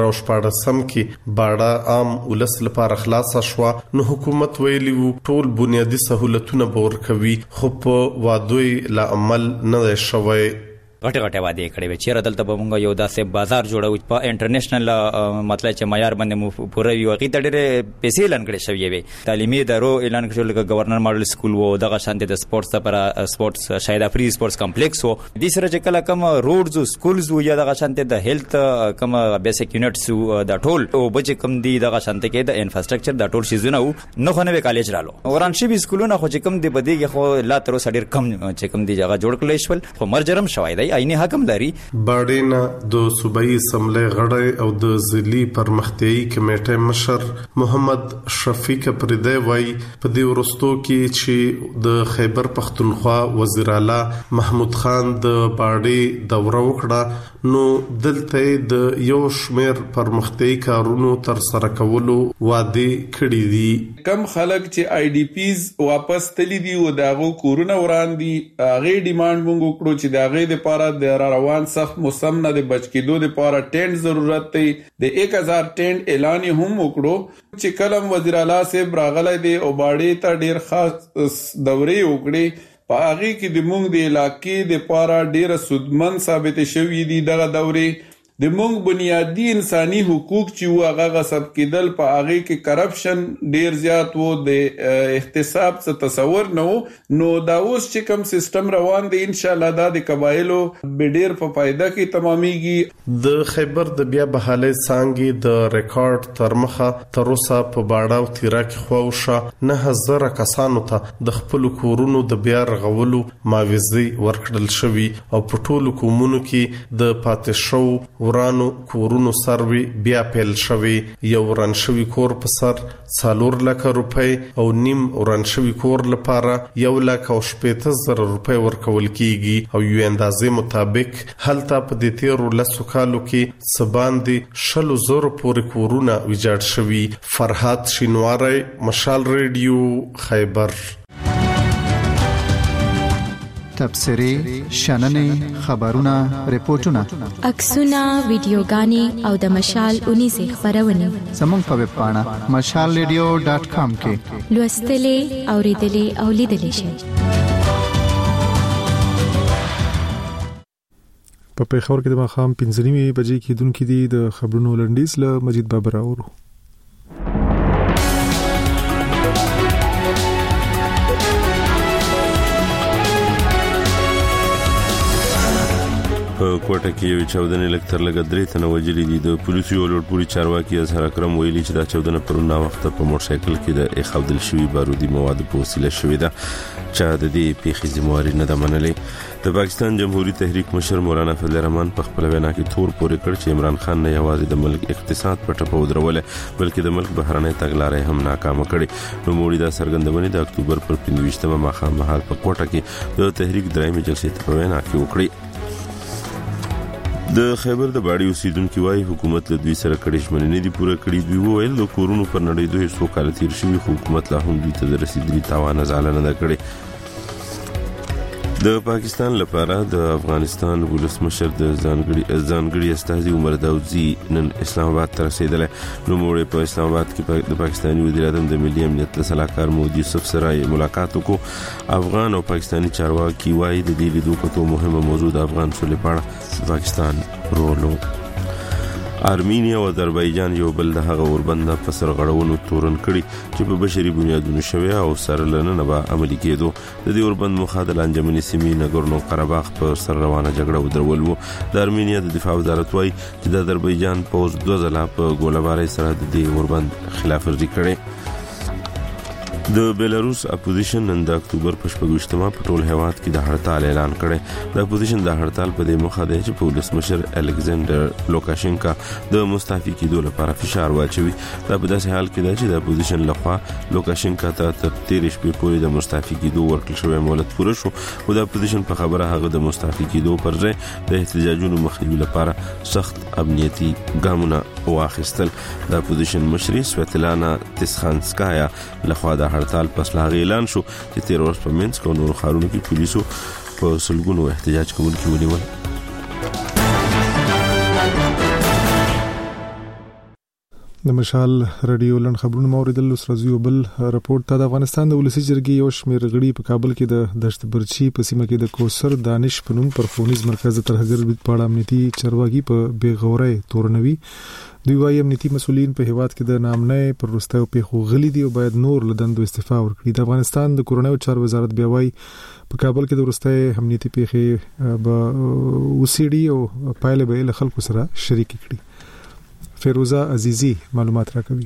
2014 کې باډه عام ولس لپاره خلاص شو نو حکومت ویلی وو ټول بنیادی سہولتونه باور کوي خو په وادوی لا عمل نه شوی. غټه غټه وعده کړې و چې دلته به مونږ یو داسې بازار جوړو په انټرنیشنل مطلب چې معیار باندې پوره وي وقې ته ډېر پیسې اعلان کړي شوی وي. تعلیمي ادارو اعلان کړل چې گورنر ماډل سکول وو دغه شانته د سپورتس لپاره سپورتس شاید افری سپورتس کمپلیکس وو د سره چې کله کوم روډز او سکولز وو یا دغه شانته د هیلث کوم بیسیک یونټس د ټول او بچ کم دي دغه شانته کې د انفراستراکچر د ټول شیزونه نو خو نه کالج رالو وران شي به سکولونه خو چې کم دی بدیږي خو لا تر اوسه ډېر کم چې کم دی جگہ جوړ کړل شول خو مرجرم شوی دی عیني حکم لري. باډینا د صوبایي اسمبلی غړی او د ضلعي پرمختیایي کمیټې مشر محمد شفیق پردی وای په دې ورستو کې چې د خیبر پختونخوا وزیر اعلی محمود خان د باډي دوره وکړه نو دلته د یو شمیر پرمختیایي کارونو تر سره کولو وعده کړې دي. کم خلک چې آی ډی پیز واپس تللی دي او داغو کورونه وران دي هغه ډیماند مونږ وکړو چې داغه د لپاره د روان سخت موسم نه د بچ کېدو لپاره ټینټ ضرورت دی. د 1000 ټینټ اعلان هم وکړو چې کلم وزیر اعلی صاحب راغلی دی او باډي ته ډیر خاص دورې وکړي په هغه کې د مونږ د علاقې د لپاره ډیر سودمن ثابت شوی دي. دغه دورې د مونږ بنیادی انساني حقوق چې هغه غصب کېدل په هغه کې کرپشن ډیر زیات وو د احتساب څخه تصور نه نو دا اوس چې کوم سیستم روان دی ان شاء الله دا د قبایلو به ډیر په فائدہ کې تمامېږي. د خیبر د بیا بحاله څنګه د ریکارډ ترمخه تر اوسه په باډا او تیرا کې خوښه 9000 کسانو ته د خپل کورونو د بیا رغولو معاوضه ورکړل شوی او په ټولو کومونو کې د پاتې شو ورانو کورونو سروي بیا پیل شوی. یو وران شوی کور په سر 4 لک روپۍ او نیم وران شوی کور لپاره 1,70,000 روپۍ ورکول کیږي او یو اندازې مطابق هلته په دې تیرو لسو کالو کې سباندې 100,000 پورې کورونه ویجاړ شوی. فرحات شینواری مشال ریډیو خیبر. تبصرې شننې خبرونه ریپورتونه عکسونه ویډیوګانې او د مشال 19 خبرونه زموږ په ویب پاڼه mashalradio.com کې لوستلې اوریدلې او لیدلې شئ. په پیښور کې د ماخام 5:30 بجې کې دونکو دي د خبرونو لنډیز له مجید بابر اورو. په کوټه کې یو چاودنې لکتر لګ درې تنه وجلي دي. د پولیسو یو لوړپوړي چارواکي اظهار اکرم ویلي چې دا چاودنه پرونه وخت په موټر سایکل کې د اخاودل شوی بارودي مواد په وسیله شوې ده چې د دې پیښې ذمہواری نه ده منلې. د پاکستان جمهوریت تحریک مشر مولانا فضل الرحمن په خپل وینا کې تور پورې کړ چې عمران خان نه یوازې د ملک اقتصاد په ټپه ودرول بلکې د ملک بهرنۍ تګلارې هم ناکام کړې. نو موړي دا سرګندونې د اکتوبر پر 15مه ماښام مهال په کوټه کې د تحریک درایمه جلسې ته وینا کې وکړي. د خیبر د باډي اوسیدونکو وايي حکومت له دوی سره کړي ژمنې دي پوره کړې. دوی وویل د کورونو پر نړۍ دوی څو کال تیر شوی حکومت لا هم دوی ته د رسیدلي تاوان زاله نه کړي. د پاکستان لپاره د افغانستان ولسمشر د ځانګړي استازي عمر داودزي نن اسلام آباد ته رسیدل. نو موږ په اسلام آباد کې د پاکستاني وزیر اعظم د ملي امنیت صلاحکار مودي یوسف سره ملاقات وکړو. افغان او پاکستاني چارواکي وايي د دې لیدو کتو مهمه موضوع د افغان سولې په اړه پاکستان رولو. ارمینیا او آذربایجان یو بل د هغه اوربند په سرغړونو تورن کړي چې په بشري بنیادونو شوی او سرلنه به عملي کېدو. د دې اوربند مخادل انجمني سیمې نګورنو قرهباغ په سر روانه جګړه ودرول وو. د ارمینیا د دفاع وزارت وايي چې د آذربایجان پوز 2 ځله په ګوله‌بارۍ سره د دې اوربند خلاف ورزي کړي. د بیلاروس اپوزیشن نن د اکتوبر په 28مه په ټول هیواد کې د هړتال اعلان کړي. د اپوزیشن د هړتال په دې مخه ده چې په ولسمشر الکساندر لوکاشینکا د مستعفي کېدو لپاره فشار واچوي. دا په داسې حال کې ده چې د اپوزیشن لخوا لوکاشینکا ته تر 13 شپې پورې د مستعفي کېدو ورکړل شوی مهلت پوره شو. خو د اپوزیشن په خبره هغه د مستعفي کېدو پر ځای د احتجاجونو مخنیوي لپاره سخت امنیتي ګامونه واخیستل. د اپوزیشن مشري سویتلانا تسخانسکایا لخوا د هړتال پس لا اعلان شو چې 13 ورځې په منځ کې نور خارونو کې پولیسو په سلګونو احتجاج کوونکي ونیول. د مشال رادیو لن خبرونه موریدل سرزیو بل راپورټ ته. د افغانستان د ولسی جرګې یو شمېر غړي په کابل کې د دشت برچی په سیمه کې د کوثر دانش پنوم پر فونیز مرکز ترهګر بیت پاړه امنیتي چارواکي په بیغوري تورنوي. دوی وايي امنیتي مسولین په هیواد کې د نامنۍ پر وروستیو پیښو غلي دي او باید نور لدندو استعفا ورکړي. د افغانستان د کورونیو چارو وزارت بیا وايي په کابل کې د وروستیو امنیتي پیښې به وسیډي او پایله به له خلکو سره شریک کړي. فیروزه عزیزی معلومات راکوي.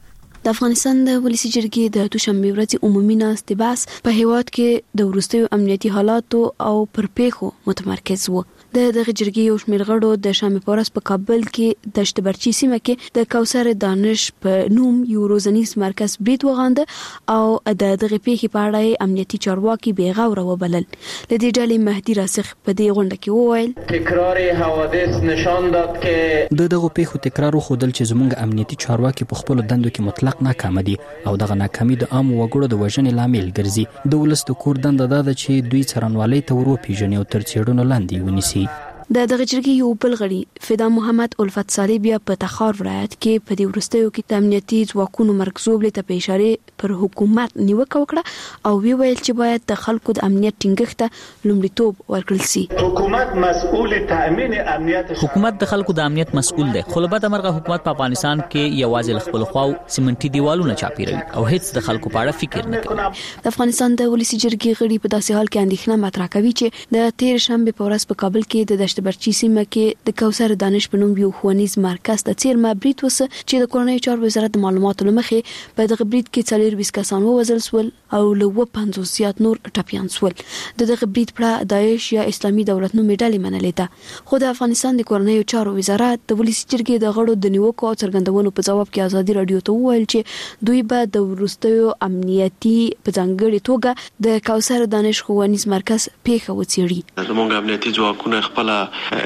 د افغانستان د ولسی جرګې د دوشنبه ورځې عمومي ناستې بحث په هیواد کې د وروستیو امنیتي حالاتو او پر پیښو متمرکز و. د دغه جرګې یو شمېر غړو د شنبه په ورځ په کابل کې د دشت برچی سیمه کې د کوثر دانش په نوم یو روزنیز مرکز برید وغانده او د دغه پیښې په اړه امنیتي چارواکي بیغوره وبلل. لدې ډلې مهدي راسخ په دې غونډه کې وویل تکرار حوادث نشان داد که دغه پیښو تکرار خودل چې زموږ امنیتي چارواکي په خپل دندو کې مطلق ناکام دي او دغه ناکامي د عام وګړو د وژنې لامل ګرځي. د ولس د کور دنده ده چې دوی څرنوالۍ ته ورو پیژني او تر څېړنو لاندې ونیسي. د دغه جرګې یو بل غړي فدا محمد الفت صالح بیا په تخار ولایت کې په دې وروستیو کې د امنیتي ځواکونو مرکزوب ته په اشاره پر حکومت نیوکه وکړه او ویل چې باید د خلکو د امنیت ټینګښت ته لومړیتوب ورکړل شي. حکومت مسؤل تامین امنیت حکومت د خلکو د امنیت مسؤل دی. خو لبد امرغه حکومت په افغانستان کې یوازې خپل خواو سیمنټي دیوالونه چاپیروي او هیڅ د خلکو په اړه فکر نه کوي. د افغانستان د ولسی جرګې غړي په داسې حال کې اندېښنه مطرح کوي چې د 13 شنبه په ورځ په کابل کې د دشت برچی سیمه کې د کوثر دانش په نوم یو ښوونیز مرکز د څیرمه برید وسه چې د کورنۍ چارو وزارت د معلوماتو لمخې په دغه برید کې 40 کسان ووژل شول او له 50 زیات نور ټپيان شول. دغه برید پر داعش یا اسلامي دولت نوم ډلې منلې ده. خو د افغانستان د کورنۍ چارو وزارت د ولسی جرګې د غړو د نیوکو او څرګندونو په جواب کې ازادي رادیو ته وویل چې دوی به د وروستیو امنیتي په ځانګړي توګه د کوثر دانش ښوونیز مرکز پیښه وڅېړي. زموږ امنیتي ځواکونه خپل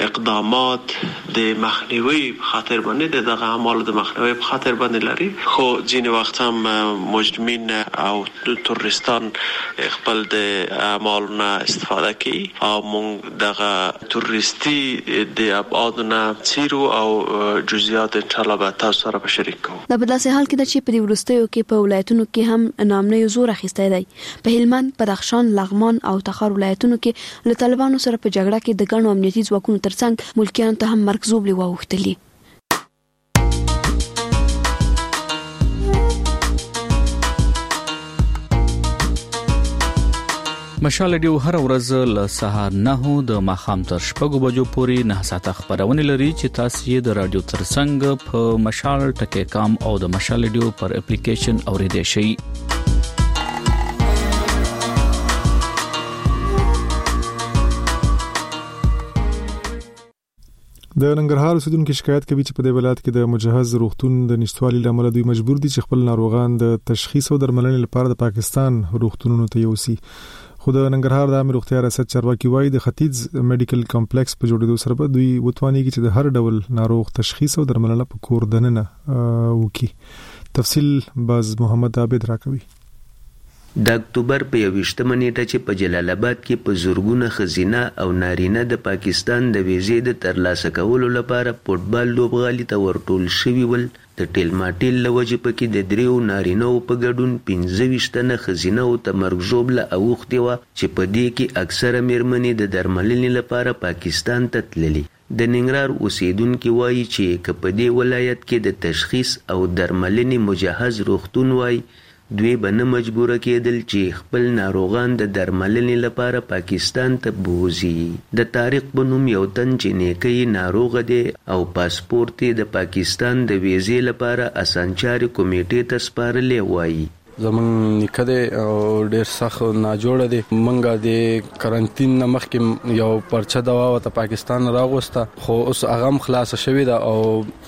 اقدامات د مخنیوي په خاطر باندې دغه اعمال د مخنیوي په خاطر باندې لري. خو ځینې وخت هم مجرمین او تروریستان خپل د اعمالونو استفاده کوي او موږ دغه تروریستي د ابعادونه څیرو او جزئیات ان شاء الله به تاسو سره به شریک کوو. د بدلاسه حال کې د چې په وروستیو کې په ولایتونو کې هم نامنۍ زور اخیسته دی. په هلمند، بدخشان، لغمان او تخار ولایتونو کې له طالبانو سره په جګړه کې د ګڼو امنیتي امنیتي ځواکونو ترڅنګ ملکیانو ته هم مرګ زوبلې واوښتلې. مشال رادیو هر ورځ له سهار 9 د ماښام تر 6 بجو پورې 9 ساعته خبرونه لري چې تاسو یې د رادیو ترڅنګ په مشال ټکی کام او د مشال رادیو پر اپلیکیشن اوریدئ شئ. د ننګرهار اوسیدونکو شکایت کوي چې په دې ولایت کې د مجهز روغتون د نشټوالي لامل دوی مجبور دي چې خپل ناروغان د تشخیص او درملنې لپاره د پاکستان روغتونونو ته یوسي. خو د ننګرهار د عامه روغتیا ریاست چارواکي وایي د ختیځ میډیکل کمپلیکس په جوړېدو سره به دوی وتوانیږي چې د هر ډول ناروغ تشخیص او درملنه په کور دننه وکړي. تفصیل باز محمد عابد راکوي. د اکتوبر په 28مه نیټه چې په جلال آباد کې په زورګونه خزینه او نارینه د پاکستان د ویزې د ترلاسه کولو لپاره فوټبال لوبغالي ته ورټول شوي ول، د ټیلماټیل له وجې پکې د 3 نارینه‌و په ګډون 15 تنه خزینه‌و ته مرګ ژوبله اوښتې وه چې په دې کې اکثره مېرمنې د درملنې لپاره پاکستان ته تللي. د ننګرهار اوسیدونکي وایي چې که په دې ولایت کې د تشخیص او درملنې مجهز روغتون وای، دوی به نه مجبوره کېدل چې خپل ناروغان د درملنې لپاره پاکستان ته بوزي. د طارق په نوم یو تن چې نیکه ناروغ دی او پاسپورت یې د پاکستان د ویزې لپاره اسانچاري کمیټې ته سپارلی وایي. زمون نکده او ډیر سخت ناجوړه دي. منګه د کرنټین مخکې یو پرچه دوا ته پاکستان راغوسته، خو اوس هغه خلاص شوی دا او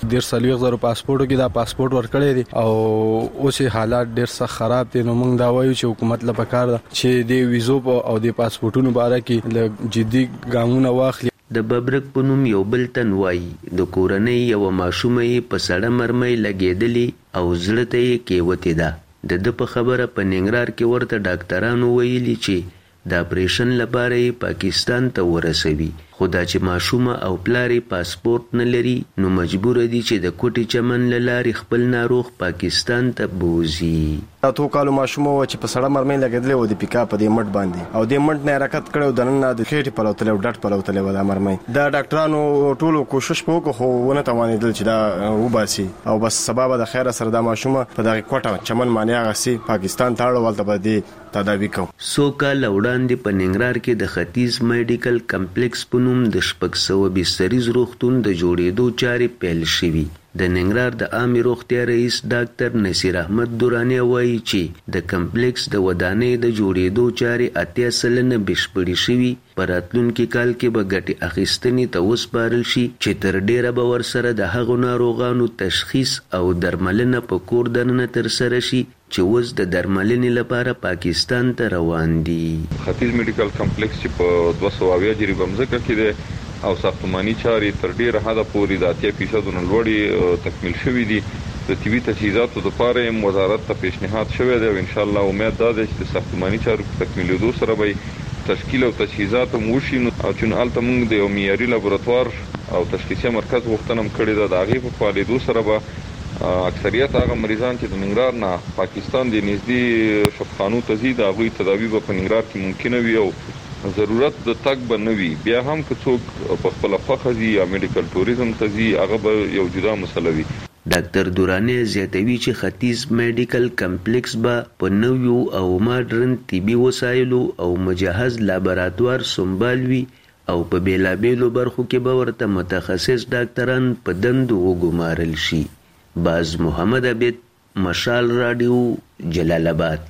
1.5 پاسپورت کې دا پاسپورت ورکړی دي او اوس حالات ډیر سخت خراب دي. نو موږ دا وایو چې حکومت له پکار ده چې د ویزو او د پاسپورتونو باره کې له جدي ګامونه واخلي. د ببرک په نوم یو بل تن وایي د کورنۍ یو ماشومه په سړه مرمۍ لګېدلې او زړه ته یې کېوتې ده. د په خبره په ننګرهار کې ورته ډاکټرانو ویلي چې د اپریشن لپاره یې پاکستان ته ورسوي، خو دا چې ماشومه او پلار یې پاسپورت نه لري نو مجبور دي چې د کوټې چمن له لارې خپل ناروغ پاکستان ته بوزي. تو کالو ماشومه و چې په سړه مرمۍ لګېدلې و د پیکا په دې مټ باندې او دې مټ نه حرکت کړو، د نن د خېټې په لوتلې او ډټ په لوتلې و د مرمۍ. د ډاکټرانو ټولو کوشش وکړو خو ونه توانېدل چې دا وباسي او بس سبب د خیره سره د ماشومه په دغه کوټه چمن باندې غسي پاکستان ته اړول ته به تداوی کوم. سو کال وړاندې په ننګرهار کې د ختیځ میډیکل کمپلیکس په نوم د 600 بستریز روغتون د جوړېدو چارې پیل شوي. د ننګرهار د عامه روغتیا رئیس ډاکټر نصیر احمد دورانی وایي چې د کمپلیکس د ودانۍ د جوړېدو چارې 80% بشپړې شوي. په راتلونکي کال کې به ګټې اخیستنې ته وسپارل شي چې تر ډیره به ورسره د هغو ناروغانو تشخیص او درملنه په کور دننه ترسره شي چې اوس د درملنې لپاره پاکستان ته روان دي. ختیځ میډیکل کمپلیکس چې په 200 جریبه مځکه کې دی او ساختماني چارې تر ډیره حده پورې د 80% نه لوړې تکمیل شوې دي. د طبي تجهیزاتو لپاره هم وزارت ته پیشنهاد شوی دی او ان شاء الله امید ده چې د ساختماني چارو په تکمیلېدو سره به تشکیل او تجهیزات هم وشي. او چې هلته موږ د یو معیاري لابراتوار او تشخیصي مرکز غوښتنه هم کړې ده. د هغې په فعالېدو سره به اکثریت هغه مریضان چې د ننګرهار نه پاکستان د نږدې شفاخانو ته ځي د هغوی تداوي به په ننګرهار کې ممکنه وي او ضرورت د تګ به نه وي. بیا هم که څوک په خپله خوښه ځي یا میډیکل ټوریزم ته ځي هغه به یو جدا مسله وي. ډاکټر دورانی زیاتوي چې ختیځ میډیکل کمپلیکس به په نویو او ماډرن طبي وسایلو او مجهز لابراتوار سنبال وي او په بیلابیلو برخو کې به ورته متخصص ډاکټران په دندو وګمارل شي. باز محمد عبید، مشال رادیو، جلال آباد.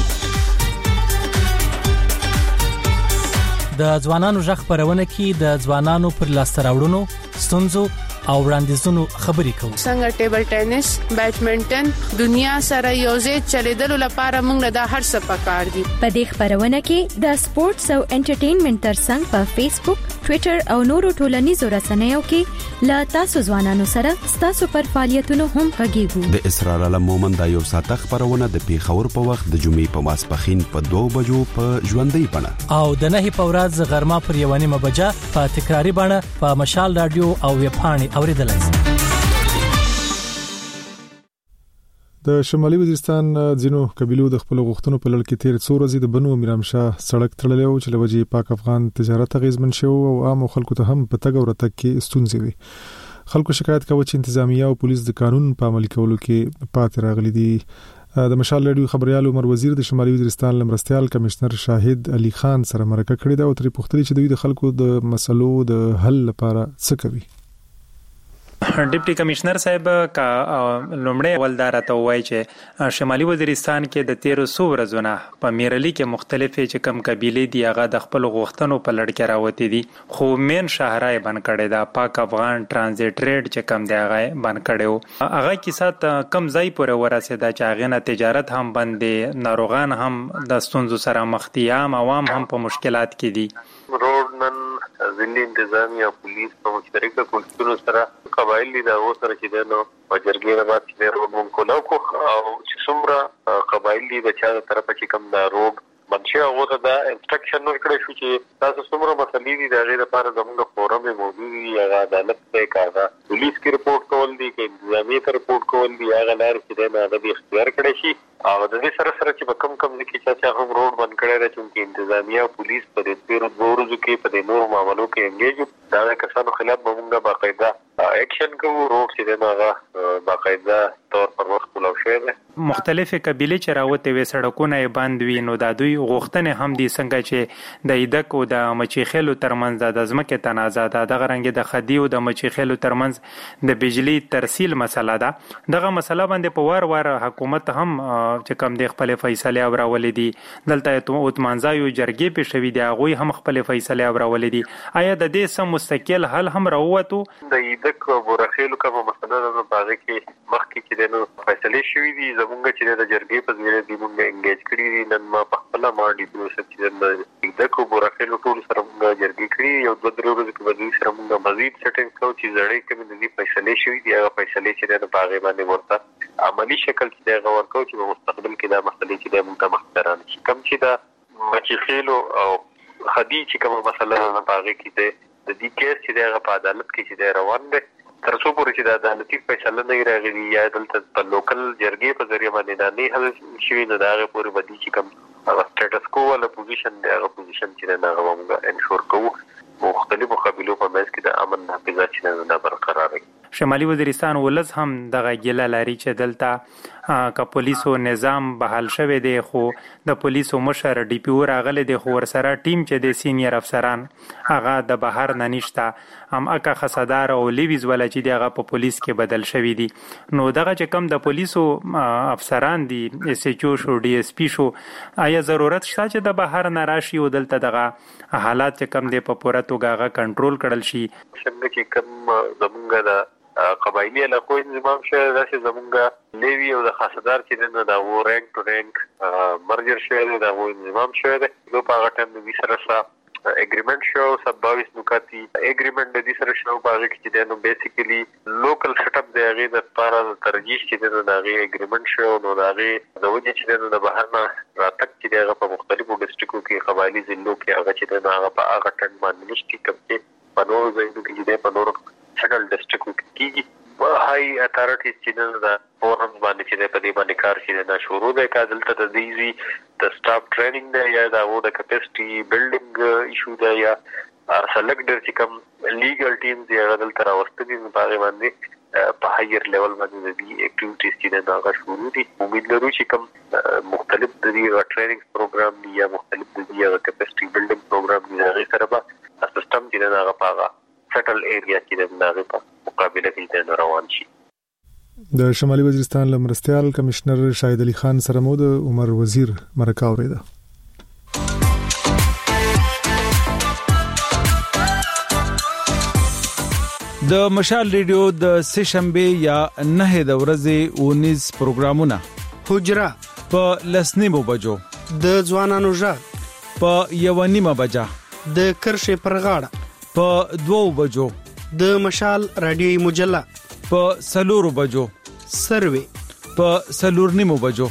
د ځوانانو ژغ خپرونه کې د ځوانانو پر لاسته راوړنو، ستونزو او وړاندیزونو خبرې کوو. څنګه ټیبل ټینس، بیډمنټن دنیا سره یوځای چلیدلو لپاره موږ دا هر څه پکار دي. په دې خبرونه کې د سپورتس او انټرټینمنټ ترڅنګ په فیسبوک، ټوئیټر او نورو ټولنیزو رسنیو کې لا تاسو ځوانانو سره تاسو پر فعالیتونو هم غږیږو. د اسرار علم مومن د یو ساعت خبرونه د پیښور په وخت د جمعې په ماسپخین په 2 بجو په ژوندۍ بڼه او د 9 په ورځ غرمه پر 1 بجه په تکراری بڼه په مشال رادیو او ویب پاڼې اوریدلای شئ. د شمالي وزیرستان ځینو قبيلو د خپل غوښتنو په لړ کې تیر څو ورځې د بنو میرامشاه سړک تړلی و چې لوجې پاک افغان تجارت غیزمن شو او عام خلکو ته هم په تګ او راتګ کې ستونزې وي. خلکو شکایت کوي چې انتظامیه او پولیس د قانون په عملي کولو کې پاتې راغلي دي. د مشال رادیو خبريال عمر وزیر د شمالي وزیرستان لمرستيال کمشنر شاهد علي خان سره مرکه کړې ده او ترې پوښتنه چې دوی د خلکو د مسلو د حل لپاره څه کوي. ډیپټي کمشنر صاحب کا لومړی ولدار ته وایي چې شمالي وزیرستان کې د 1300 ورځې نه په میرلی کې مختلفې چې کم قبيله دي هغه د خپل غوښتنو په لړ کې راوتی دي خو مین شهرای بند کړي دا پاک افغان ترانزیت ریډ چې کم دی هغه بند کړي هغه کیسه کم ځای پورې ورسېده چې هغه نه تجارت هم بند دي ناروغان هم د ستونزو سره مخ دي عوام هم په مشکلات کې دي. روډ نن ځینې انتظامیه پولیس په مشترکه کوششونو سره قبایل دي دا اوسره چې دنو په جرګې نه بعد چې روډ مونږ کولاو او چې څومره قبایل دي د چا طرف چې کم دا روډ منشي هغه ته دا انسټرکشن ورکړی شو چې تاسو څومره مسلې دي دا غیر لپاره زموږ فورم موجود دي هغه عدالت ته کاغه پولیس کې رپورټ کول دي کې انتظامیه ته رپورټ کول دي هغه لار چې دا د اختیار کړی شي او د دې سره سره چې کم کم کې چې هم روډ بند کړی راځي چې انتظامیه پولیس په دې پیرو ورځو کې په دې نور معاملو کې انګیج دا کسانو خلاف موږ باقاعده اکشن کوو روډ چې دا باقاعده تور پر وخت کولاو شوی. مختلفه قبيله چې راوته وي سړکونه بند وي نو د دوی غوښتنې هم دي څنګه چې د ایدک او د مچیخلو ترمنځ د ځمکې تنازع ده د غرنګ د خدي او د مچیخلو ترمنځ د بجلی ترسیل مسله ده دغه مسله باندې په وار حکومت هم چې کم د خپل فیصله اورولې دي دلته اوتمانځایو جرګې په شوی دی هغه هم خپل فیصله اورولې دي آیا د دې سم مستقل حل هم راووتو د ایدک بورخیلو کومه مسله ده باغ کې مخکې چې د فیصله شوی دي زمونږ چې د جرګې په ځای دی موږ انګیج کړی دي نن ما په خپل ما ډیپلوماسي چې د کو بورخیلو ټول سره موږ جرګې کړی یو 2 ورځې کې به سره موږ مزید سټینګ کوو چې زړې کوم د دې فیصله شوی دی هغه فیصله چې د باغ باندې ورته عملی شکل کې دا ورکو چې په مستقبل کې دا مسلې چې د موږ مخکران شي کم چې دا مچیخیلو او خدي چې کومه مسله نه باغ کې د دې کیس چې د عدالت کې چې روان دی تر څو پورې چې د عدالتي فیصله نه راغلي یا دلته په لوکل جرګې په ذریعہ باندې نه حل شوی نه دا پورې بدی چې کوم سټیټس کو ولا پوزیشن دی هغه پوزیشن چې نه موږ انشور کوو مختلفو قبيلو په منځ کې د امن حفاظت چې نه برقرار وي. شمالي وزیرستان ولز هم دغه ګیله لري چې دلته کا پولیسو نظام بحال شوه دی خو د پولیسو مشر ډي پی او راغله دی خو ورسره ټیم چې د سینیئر افسران هغه د بهر نه نشته هم اکه خصدار او لیویز ولا چې دغه په پولیس کې بدل شوی دی نو دغه چې کم د پولیسو افسران دي اس ایچ او شو ډي اس پی شو آیا ضرورت شته چې د بهر نه راشي او دلته دغه حالات چې کم دی په پوره توګه هغه کنټرول کړل شي څنګه چې کم زمونږ د قبایلی علاقو انضمام شوی داسې زمونږ لیوی او د خاصدار چې دا و رینک ټو رینک مرجر شوی دی دا و انضمام شوی دی نو په هغه ټایم د دې سره سره اګریمنټ شو 22 نکاتی اګریمنټ د دې سره شو په هغه کې چې نو بیسیکلی لوکل سیټ اپ دی هغه د لپاره ترجیح چې د هغه اګریمنټ شو نو د هغه د وجه چې د بهر نه راتګ چې هغه په مختلفو ډیسټریکټو کې قبایلی ضلعو کې هغه چې هغه په هغه ټن باندې نشي کوي په نورو ځایونو کې چې په نورو فدرال ډیسټریکټ کې هاي اتارټیز چې د فورم باندې چې په دې باندې کار شي دا شروع ده کادل ته د دیزي د سټاف ټریننګ ده یا د کیپاسټي بلډینګ ایشو ده یا سلیکټر چې کوم لیګل ټیم دی هغه دلته راوستي دي په هغه باندې په هایر لیول باندې د دې اکټیویټیز چې دا شروع دي امید لرو چې کوم مختلف د دې ټریننګ پروګرام دی یا مختلف د دې کیپاسټي بلډینګ پروګرام دی هغه سره به سیستم چې دا هغه سټل ایریا کې د هغه په مقابله کې د روان شي. د شمالي وزیرستان لمرستيال کمشنر شاهد علي خان سره مو د عمر وزیر مرکه اوریده. د مشال ریډیو د سشنبه یا 9 د ورځې 19 پروګرامونه حجره په لسنیمو بجو د ځوانانو ژغ په 1:30 بجا د کرښې پر غاړه په 2 بجو د مشال رادیوي مجله په 4 بجو سروي په 4:30 بجو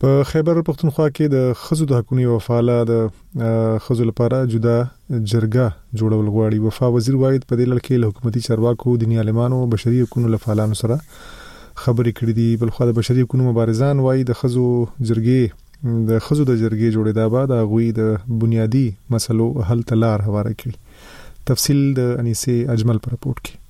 په خیبر پختونخوا کې د خزو د حقوقي وفاله د خزو لپاره جدا جرګه جوړول غواړي. وفا وزیر واحد په دې لړ کې له حکومتي چارواکو، دیني عالمانو، بشري حقوقو لپاره سره خبرې کړې دي. بل خو د بشري حقوقو مبارزان وايي د خزو د جرګې جوړېدا بعد غوي د بنیادی مسلو حل تلار هواره کړي. تفصیل د انیسه اجمل پر رپورت کې.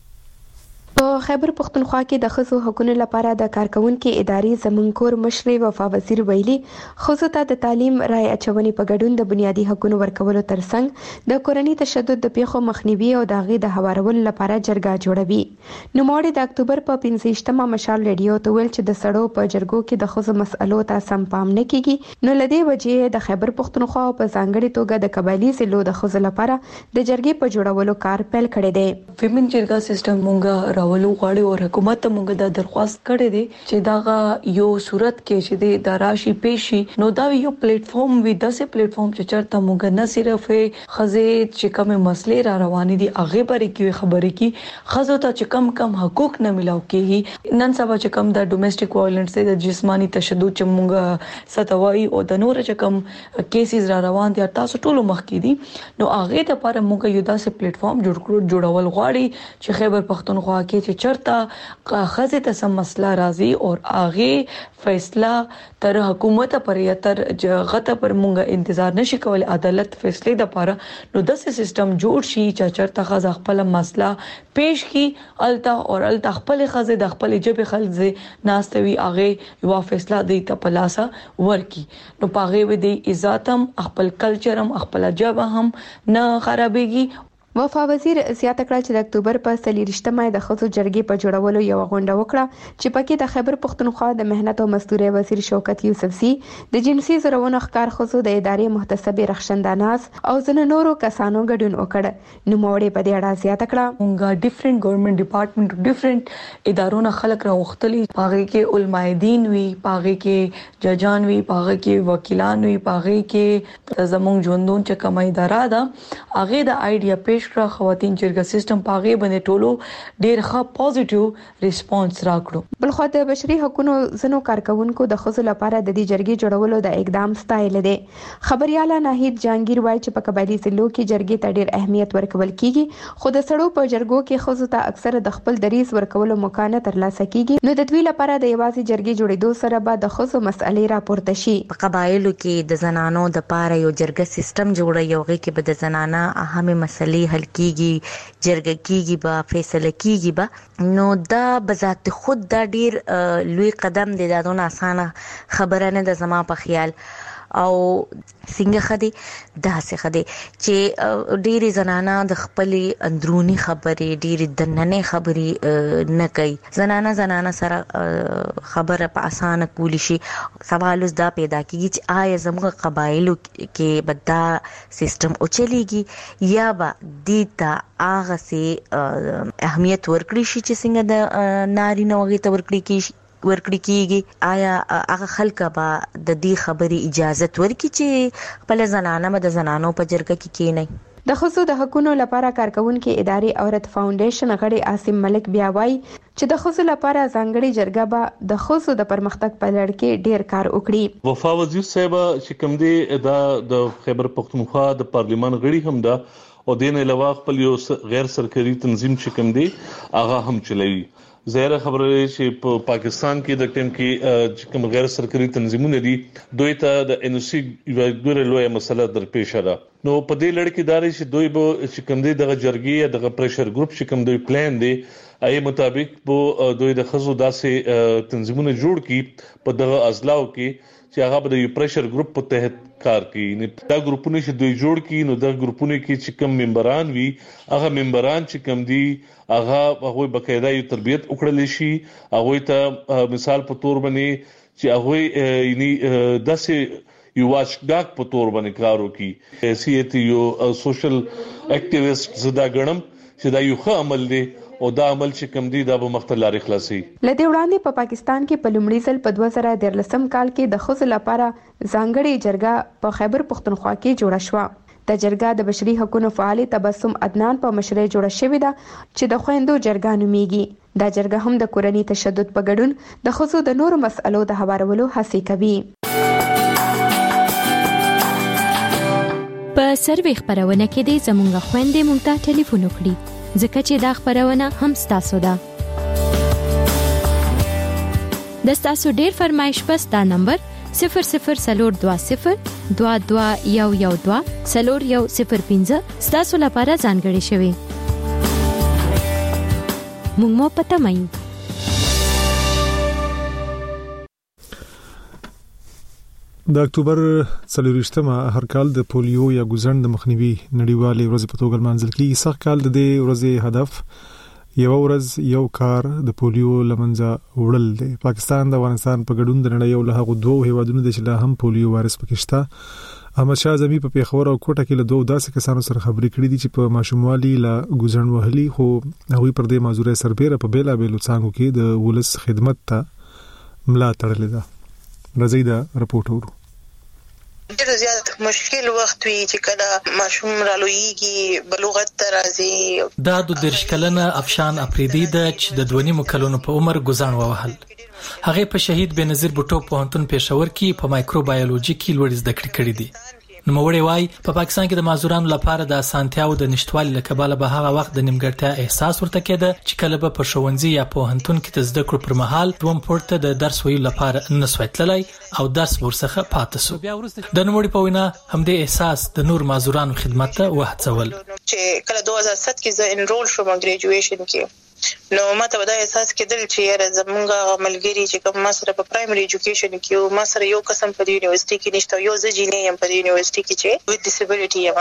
په خیبر پختونخوا کې د خزو حقوقو لپاره د کارکونکو ادارې زمون کور مشر وفا وزیر ویلي خزو ته د تعلیم رای اچونې په ګډون د بنیادی حقوقو ورکولو ترڅنګ د کورنۍ تشدد د پیښو مخنیوي او د غي د هوارولو لپاره جرګه جوړوي. نو موړي د اکتوبر په 15مه مشال ریډیو ته ویل چې د سړو په جرګو کې د خزو مسالو ته سم پام نه کیږي. نو لدی وجې د خیبر پختونخوا په ځانګړي توګه د قبایلی ضلعو د خزو لپاره د جرګې په جوړولو کار پیل کړی دی. فیمن جرګه سیستم مونږه راولو غواړي او حکومت ته مونږ د درخواست کړې دي چې دا یو صورت کې چې د راشي پېشي نو دا یو پلیټ فارم وي، داسې پلیټ فارم چې چرته مونږ نه صرف خزه چې کوم مسلې را روانې دي هغه پرې کې خبرې کی خزو ته چې کم حقوق نه ملاو کیږي. نن سبا چې کم د ډومېسټک وایلنس د جسمانی تشدد چې مونږ ستوي او د نور چې کم کیسز را روان دي تاسو ټول مخ کې دي نو هغه ته پر مونږ یو داسې پلیټ فارم جوړول غواړي چې خیبر پختونخوا کې چې چرته خزه ته سم مسله راځي او هغه فیصله تر حکومت پر یا تر غته پر مونږه انتظار نشي کول عدالت فیصله د پاره نو داسې سیستم جوړ شي چې چرته خزه خپل مسله پیش کی التا خپل خزه د خپل جبه خلزه ناستوي هغه یو فیصله دی ته پلاسا ورکی نو پاغه و دی عزتم خپل کلچرم خپل جبه هم نه خرابېږي. وفا وزیر زیاته کړه چې د اکتوبر په 23مه د خزو جرګې په جوړولو یو غونډه وکړه چې پکې د خیبر پختونخوا د مهنت او مزدوري وزیر شوکت یوسفزي د جنسي زرونو ښکار خزو د ادارې محتسب رخصنداناز او ځنه نورو کسانو ګډون وکړ. نو موړي په دې اړه زیاته کړه مونږه ډیفرنٹ ګورنمنت ډپارټمنټ ډیفرنٹ ادارونو خلک راوختلي پاغه کې علماء دین وی پاغه کې ججان وی پاغه کې وکیلان وی پاغه کې زمونږ ژوندون چې کومه اداره ده هغه د آیډیا پیش خواتین جرګه سیستم پاغه باندې ټولو ډیر ښه پوزټیو ریسپانس راکړو. بل خو د بشري حقوقو زنو کارکونکو د خزو لپاره د دې جرګې جوړولو د اقدام ستایل دي. خبرياله ناهید جانگیر وایي چې په قبایلی ضلعو کې جرګې ته ډیر اهمیت ورکول کیږي خو د سړو په جرګو کې خزو ته اکثره د خپل دریز ورکولو مکانه ترلاسه کیږي. نو د دوی لپاره د یوازې جرګې جوړېدو سره به د خزو مسلې راپورته شي. په قبایلو کې د زنانو د پاره یو جرګه سیستم جوړ یوږي کې به د زنانه اهمه مسلې حل کیږي جرګه کیږي با فیصله کیږي با نو دا بذات خود دا ډیر لوی قدم دی. دا دونه اسانه خبره نه ده زما په خیال او څنګه خدي داسې خدي چې ډېری زنانه د خپل اندرونی خبرې ډېری دننه خبرې نه کوي. زنانه سره خبره په اسانه کولی شي. سوال دا پیدا کیږي چې آیا زموږ قبایلو کې بدا سیستم او چلیږي یا به دیتا هغه سي اهمیت ورکړي شي چې څنګه د ناري نوغي ته ورکړي کیږي. آیا هغه خلک به د دې خبرې اجازه ورکړي چې خپل زنانه د زنانو په جرګه کې کېني. د خزو د حقوقو لپاره کارکونکو ادارې عورت فاونډیشن غړي عاصم ملک بیا وایي چې د خزو لپاره ځانګړي جرګه به د خزو د پرمختګ په لړ کې ډیر کار وکړي. وفا وزیر صاحب چې کوم دی د خیبر پختونخوا د پارلیمان غړي هم ده او دین علاوه خپل یو غیر سرکاري تنظیم چې کوم دی هغه هم چلوي. زهره خبره چې په پاکستان کې د ټیم کې کوم غیر سرکاري تنظیمونه دي دوی ته د ان او سی یو ډېر لوی مسله درپېښه ده. نو په دې لړ کې داري چې دوی به چې کوم دی د جرګې د پریشر ګروپ چې کوم دوی پلان دی ای مطابق به دوی د خزو داسې تنظیمونه جوړ کړي په دغه اضلاع کې چې هغه د یو پریشر ګروپ په تحت کار کوي. دا ګروپونه چې دوی جوړ کړي نو دا ګروپونه کې چې کوم ممبران وي هغه ممبران چې کوم دي هغه بقاعده یو تربیت وکړل شي. هغه ته مثال په تور باندې چې هغه یعنی داسې یو واچډاک په تور باندې کار وکړي. سیاتی یو سوشل اکټیویسټ زدا غنم چې دا یو ښه عمل دی او دا عمل چې کوم دی دا به مختلاري خلاصي. لدې وړاندې په پاکستان کې په لومړي ځل په 2013 کال کې د خزو لپاره ځانګړي جرګه په خیبر پختونخوا کې جوړه شوه. د جرګه د بشري حقوقو فعال تبسم عدنان په مشرۍ جوړه شوې ده چې د خويندو جرګه نوميږي. دا جرګه هم د کورنۍ تشدد په ګډون د خزو د نورو مسألو د هوارولو هڅه کوي. په سروې خبرونه کې د زمونږ خويندې مونږ ته ټلیفون وکړي ځکه چې دا خبرونه هم ستاسو ده. د ستاسو ډیر فرمایش پس دا نمبر 00422112 ستاسو لپاره ځانګړی شوی. مونږ مو پته مایو. د اکتوبر 24مه هر کال د پولیو یا ګوزڼ د مخنیوي نړیوالې ورځ په توګه لمانځل کیږي. سږ کال د دې ورځې هدف یو ورځ یو کار د پولیو لمنځه وړل دی. پاکستان د افغانستان په ګډون د نړۍ یو له هغو دوه هیوادونو د چې لا هم پولیو وایرس پکې شته. احمد شاه زمي په پیښور او کوټه کې له دوه داسې کسانو سره خبرې کړې دي چې په ماشوموالي لا ګوزڼ وهلي خو هغوی پر دې موضوع سربېره په بیلا بیلو څانګو کې د ولس خدمت ته ملا تړلې ده. راځي دا رپورټ ورو. ډېر زیات مشکل وخت وی چې کله ماشوم رالویږي بلوغت ته راځي. دا د 10 کلنه افشان افریدی د چې د 2.5 کلونو په عمر ګوزڼ ووهل. هغه په شهید بنظیر بوټو پوهنتون پېښور کې په مایکروبایولوژي کې لوړ زده کړې کړې دي. نوموړی وایي په پاکستان کې د معذورانو لپاره د اسانتیاو د نشټوالي له کبله به هغه وخت د نیمګړتیا احساس ورته کېده چې کله به په ښوونځي یا پوهنتون کې د زده کړو پر مهال دوم پورته د درس ویلو لپاره نسوای تللی او درس ورڅخه پاتې شو. د نوموړي په وینا همدې احساس د نور معذورانو خدمت ته وهڅول. چې کله 2007 کې زه انرول شوم ګریجویشن کې نو ماته ودا احساس کېدل چې یاره زمونږ ملګری چې کوم ما سره په پرایمري ایجوکیشن کې او ما سره یو قسم په یونیورسيټي کې نشته یو ځ جینې يم په یونیورسيټي کې چې وذ ډیسابیلیټي یم.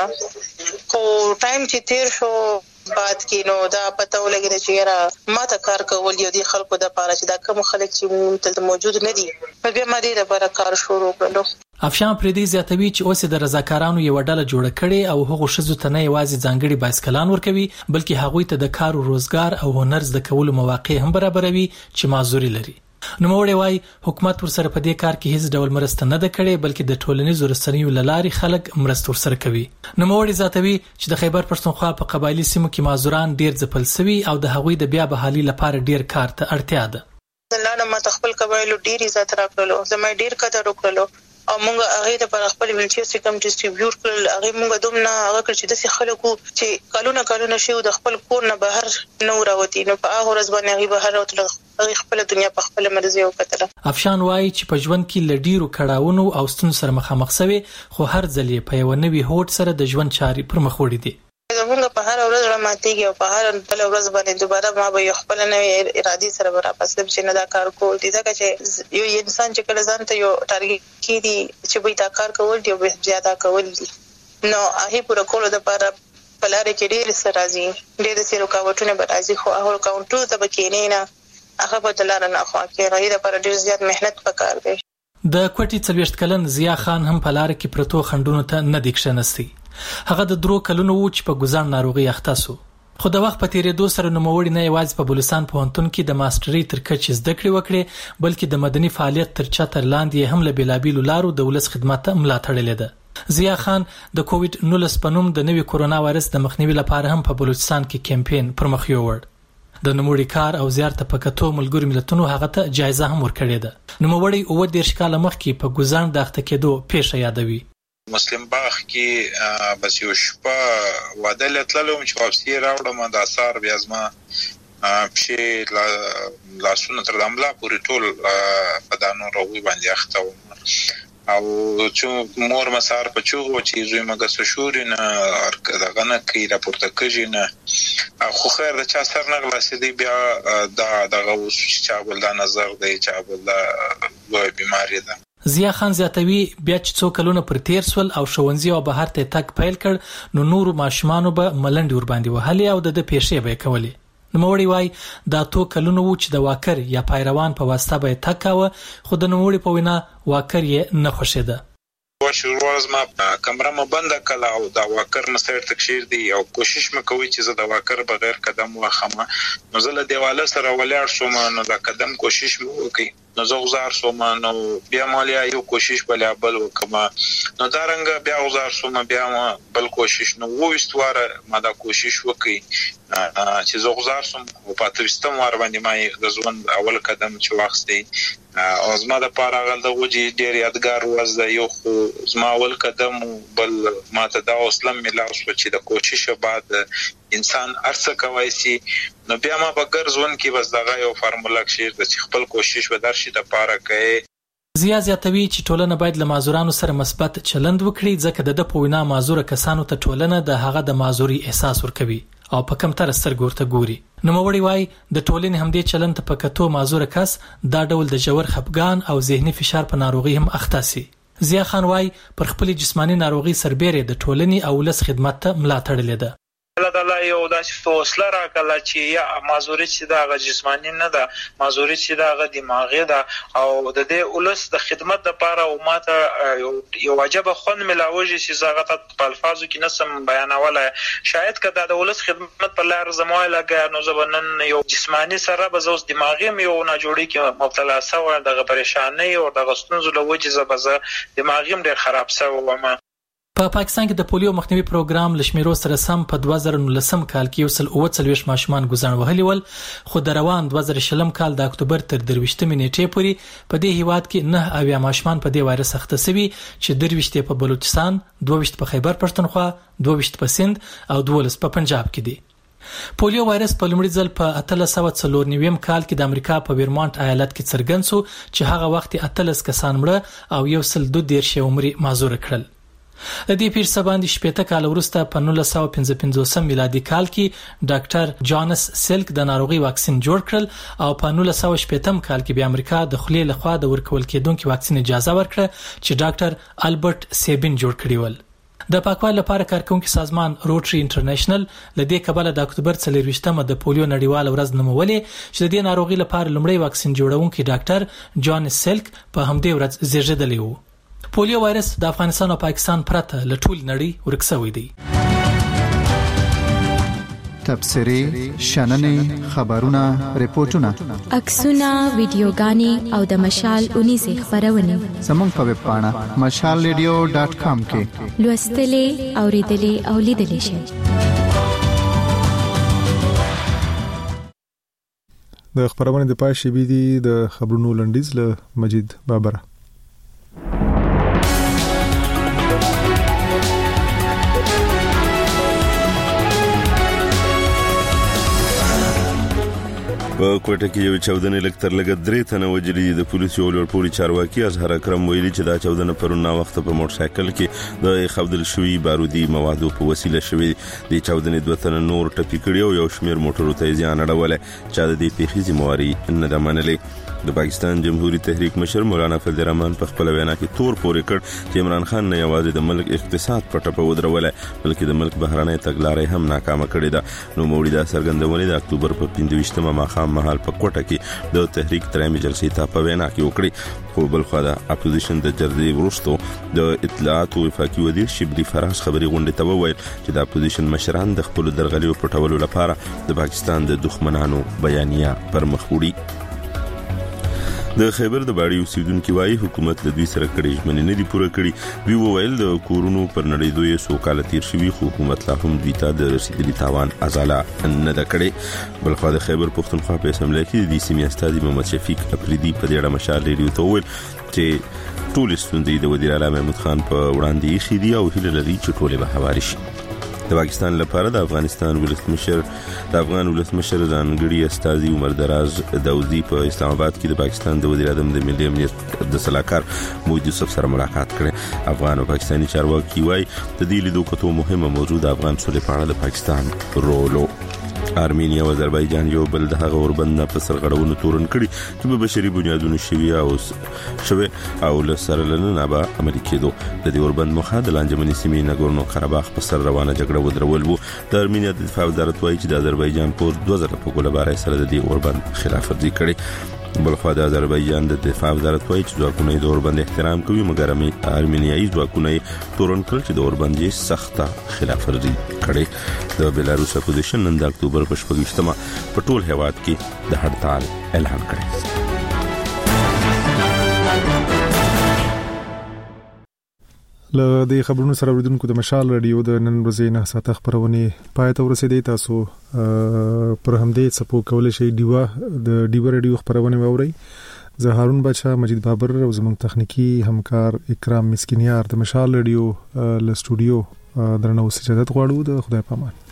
خو ټایم چې تیر شو بعد کې نو دا پته ولګیده چې یاره ما ته کار کول یو دي خلکو د پاره چې دا کوم خلک چې دلته موجود نه دي بیا ما دې لپاره کار شروع کړو. افشان پردي زیاتوي چې اوس د رضاکارانو یو ډله جوړه کړي او هغه شذو ته نه یوازې ځانګړي بایسکلان ورکوي بلکې هغوی ته د کار او روزګار او هنر زده کولو مواقع هم برابروي چې معذوري لري. نوموړی وایي حکومت ورسره په دې کار کې هیڅ ډول مرسته نه ده کړې بلکې د ټولنیزو رسنیو له لارې خلک مرسته ورسره کوي. نوموړی زیاتوي چې د خیبر پښتونخوا په قبایلی سیمو کې معذوران ډیر ځپل شوي او د هغوی د بیا بحالي لپاره ډیر کار ته اړتیا ده. زلاله ما خپل قبایلو ډیر عزت راکړلو زما ډیر قدر وکړلو او موږ هغه د پر خپل ویلچیر سیستم ډیسټریبیوټ کړل. هغه موږ دومره هغه کړ چې د خلکو چې کلونه شي د خپل کور نه بهر نو راوتی نو په هغه ورځ باندې هغه بهر راوتل خپل دنیا په خپل مرزي وکړه. افشان وایي چې په ژوند کې لډیرو کړهونو او ستونزو سره مخامخ شوی خو هر ځل یې په یو نوي هوډ سره د ژوند چاري پر مخ وړي دي. زمونږ په هر ورځ راماتېږي او په هر بل ورځ باندې دوباره ما به خپل نوې ارادي سره واپس لم چې نه دا کار کول دي ځکه چې یو انسان چې کله ځان ته یو ټارګټ کړي چې به دا کار کول دی او به زیاته کول دي نو هغه پوره کول د لپاره بلاره کې ډېر سره راځي ډېر سره رکاوټونه به راځي خو هغه کاونټر ته بکینې نه هغه په دلار نه خو کې راځي د لپاره ډېر زیات مهنت وکړ دی. د کوټي 40 کلن ضیا خان هم په لار کې پرتو خندونو ته نه دښنستی. هغه د 3 کلونو و چې په ګوزڼ ناروغي اخته شو. خو د وخت په تیریدو سره نوموړی نه یوازې په بلوچستان پوهنتون کې د ماسترۍ تر کچې زده کړې وکړې بلکې د مدني فعالیت تر چتر لاندې هم له بیلابیلو لارو د ولس خدمت ته ملا تړلې ده. ضیا خان د کووډ 19 په نوم د نوي کورونا وایرس د مخنیوي لپاره هم په بلوچستان کې کمپاین پر مخ یوړ. د نوموړي کار او زیارت په کتو ملګری ملتونو هغه ته جایزه هم ورکړې ده. نوموړی 10 کاله مخکې په ګوزڼ د اخته کېدو پیښه یادوي. مسلم باغ کې بس یو شپه واده لتللم چې واپسې راوړم د اثار بیا زما پښې لاسونه تر دملا پورې ټول په دانو روي باندې اخته و او چې مور مسار په چوغو چې زوی مګه سشوري نه دغه نه کی راپورته کړي نه خو خیر د چا سر نه غلاسې دی بیا دغه اوس چې بل دا نظر دی چې بل دا لوی بیماری ده. ضیا خان زیاتوي بیا چې څو کلونه پر تیر سول او ښوونځي او بهر ته تک پیل کړ نو نورو ماشومانو به ملنډي ور باندې وهلي او د پیښې به کولې. نوموړی وای دا 2 کلونه و چې د واکر یا پیروان په واسطه به تک کاوه خو د نوموړي په وینا واکر یې نه خوښیده. شروع ما کمره مو بند کړه او دا واکر مسیر تکشیر دی او کوشش مکوي چې زه د واکر بغیر قدم واخمه نو زه له دیواله سره ولاړ شوم نو دا قدم کوشش مو وکي نو زه غزار شوم نو بیا مالیا یو کوشش بل بل وکما نو دا رنګ بیا غزار شوم بیا بل کوشش نو وستواره ما دا کوشش وکي چې زه غزار شوم او په 3 وار باندې ما د ځوان اول قدم چې واخستې او زما د پاره غل د وجي ډیر یادګار ورځ دی. یو خو زما ول قدم بل ماته دا اوسلم ملاو شو چې د کوشش بعد انسان ارڅ کوي سي نو بیا ما بغیر ځون کې بس دغه یو فارمولا کې د خپل کوشش ودرشي د پاره کوي. زیات زیاتوي چې ټولنه باید له معذورانو سره مثبت چلند وکړي ځکه د پوینا معذور کسانو ته ټولنه د هغه د معذوري احساس ورکوي او په کم تر سترګو ورته ګوري. نو موري وای د ټولنې همدې چلند ته په کتو معذور کس دا ډول د جوړ خپګان او ذهني فشار په ناروغي هم اخته سي. ضیا خان وای پر خپل جسمانی ناروغي سربېره د ټولنې او ولس خدمت ته ملاتړ لیده. الله تعالی یو داسې توسله راکړه چې یا معذوري چې دا جسمانی نه ده معذوري چې دا دماغي ده او د دې ولس د خدمت لپاره او ماته یو واجب خون ملاوي چې زغه په الفاظو کې نسم بیانوله شاید کدا د ولس خدمت په لار زموږه لګا نو زبنن یو جسمانی سره بزوس دماغي یو نه جوړي کې مبتلا سو دغه پریشانی او دغه ستونزو له وجې زبزه دماغي ډیر خراب سو ومه. په پاکستان کې د پولیو مخنیوي پروګرام لشمیرو سره سم په 2019 کال کې 140 ماشومان ګزار وهلي ول خو د روان 2020 کال د اکتوبر تر 23 نیټې پورې په دې هیواد کې 9 اویا ماشومان په دې وایرس اخته شوي چې 23 په بلوچستان 22 په خیبر پښتونخوا 22 په سند او 12 په پنجاب کې دي. پولیو وایرس په لومړي ځل په 1894 کال کې د امریکا په ویرمونټ ایالت کې څرګند شو چې هغه وخت 18 کسان مړه او 112 عمر معذور کړل. د دې پیر سباندې شپېته کال وروسته په 1955 میلادي کال کې ډاکټر جانس سلک د ناروغي واکسین جوړ کړل او په 1960 کال کې بیا امریکا د خلیې لخوا د ورکول کېدونکو واکسین اجازه ورکړه چې ډاکټر البرت سیبین جوړ کړی ول. د پاکوالي لپاره کارکونکو سازمان روټري انټرنیشنل لدې کبله د اکتوبر 23مه د پولیو نړیوال ورځ نومولې چې د دې ناروغي لپاره لومړی واکسین جوړونکي ډاکټر جانس سلک په همدې ورځ زیږیدلی و. پولیو وایرس د افغانستان او پاکستان پرته له ټول نړۍ ورکسوي دی. تبصري شننې خبرونه ریپورتونه عکسونه ویډیوګانې او د مشال 19 خبرونه زموږ په ویب پاڼه mashalradio.com کې لوستلې اوریدلې او لیدلې شئ. د خبرونه د پای شی بي دي د خبرونو لنډیز له مجید بابر. په کوټه کې یو چاودنه لکتر لګ درې تنه وجلي د پولیسو ولورپوري چارواکي اظهار اکرم ویلي چې دا چاودنه پرونه وخت په موټر سایکل کې د خودل شوی بارودي موادو په وسیله شوی د چاودنه دوه تنه نور ټپي کړي او یو شمیر موټرو ته ځان اړول چې د دې پیښې ذمہواری نه ده منلې. د پاکستان جمهوریت تحریک مشر مولانا فضل الرحمن په خپل وینا کې تور پورې کړ چې عمران خان نه یوازې د ملک اقتصاد په ټپه ودرول بلکې د ملک بهرانه تګلارې هم ناکامه کړې ده. نو مولوی دا څرګندونه د اکتوبر په 25مه ماښام مهال په کوټه کې د تحریک ترمیم جلسې ته په وینا کې وکړي. خو بل خو د اپوزیشن د جرګې ورستو د اطلاعات او وفاقي وزیر شبلی فراز خبري غونډه ته وویل چې د اپوزیشن مشران د خپل درغلي پټولو لپاره د پاکستان د دښمنانو بیانیه پر مخ وړي. د خیبر د باړی اوسیدونکو وايي حکومت له دوی سره کړي ژمنې نه دي پوره کړې. دوی وویل د کورونو پر نړۍ دوی سو کال تیر شوی خو حکومت لا هم دوی ته د رسیدلي تاوان ازاله نه ده کړې. بل خو د خیبر پښتونخوا په اسمبلی کې د سیمې استاد محمد شفیق افریدي په دې اړه مشال ریډیو ته وویل چې ټول ستوندې د وزیر اعلی محمود خان په وړاندې خېدي او هیله لري چې ټول به هواري شي. د پاکستان لپاره د افغان ولسمشر ځانګړي استازي عمر دراز داودي په اسلام آباد کې د پاکستان د وزیر اعظم د ملي امنیت د سلاکار محمود یوسف سره ملاقات کړي. افغان او پاکستاني چارواکي وايي د دې لیدو کتو مهمه موضوع د افغان سولې په اړه د پاکستان رولو. ارمینیا او آذربایجان یو بل د هغه اوربند په سرغړونو تورن کړي چې په بشري بنیادونو شوی او له سره لنه به عملي کېدو. د دې اوربند مخه د لانجمني سیمې ناګورنو قرهباغ په سر روانه جګړه ودرول وو. د ارمینیا د دفاع وزارت وایي چې د آذربایجان پوز 2000 په ګولبارۍ سره د دې اوربند خلاف ورزي کړي. بلخو د آذربایجان د دفاع وزارت وایي چې ځواکونه د اوربند احترام کوي مګر ارمینیایي ځواکونه تورن کړل چې د اوربند یې سخته خلاف ورزي کړي. د بلاروس اپوزیشن نن د اکتوبر په 28مه په ټول هیواد کې د هړتال اعلان کړی. له دې خبرونو سره ورودونکو د مشال رادیو د نن ورځې نه ساته خبرونه پای ته ورسېدې. تاسو پر همدې سپو کولای شئ د ډیوا رادیو خبرونه واورئ زه هارون بچا، مجید بابر او زموږ تخنیکی همکار اکرام مسکینیار د مشال رادیو له سټوډیو درنو سجادت غواړو. د خدای پامان.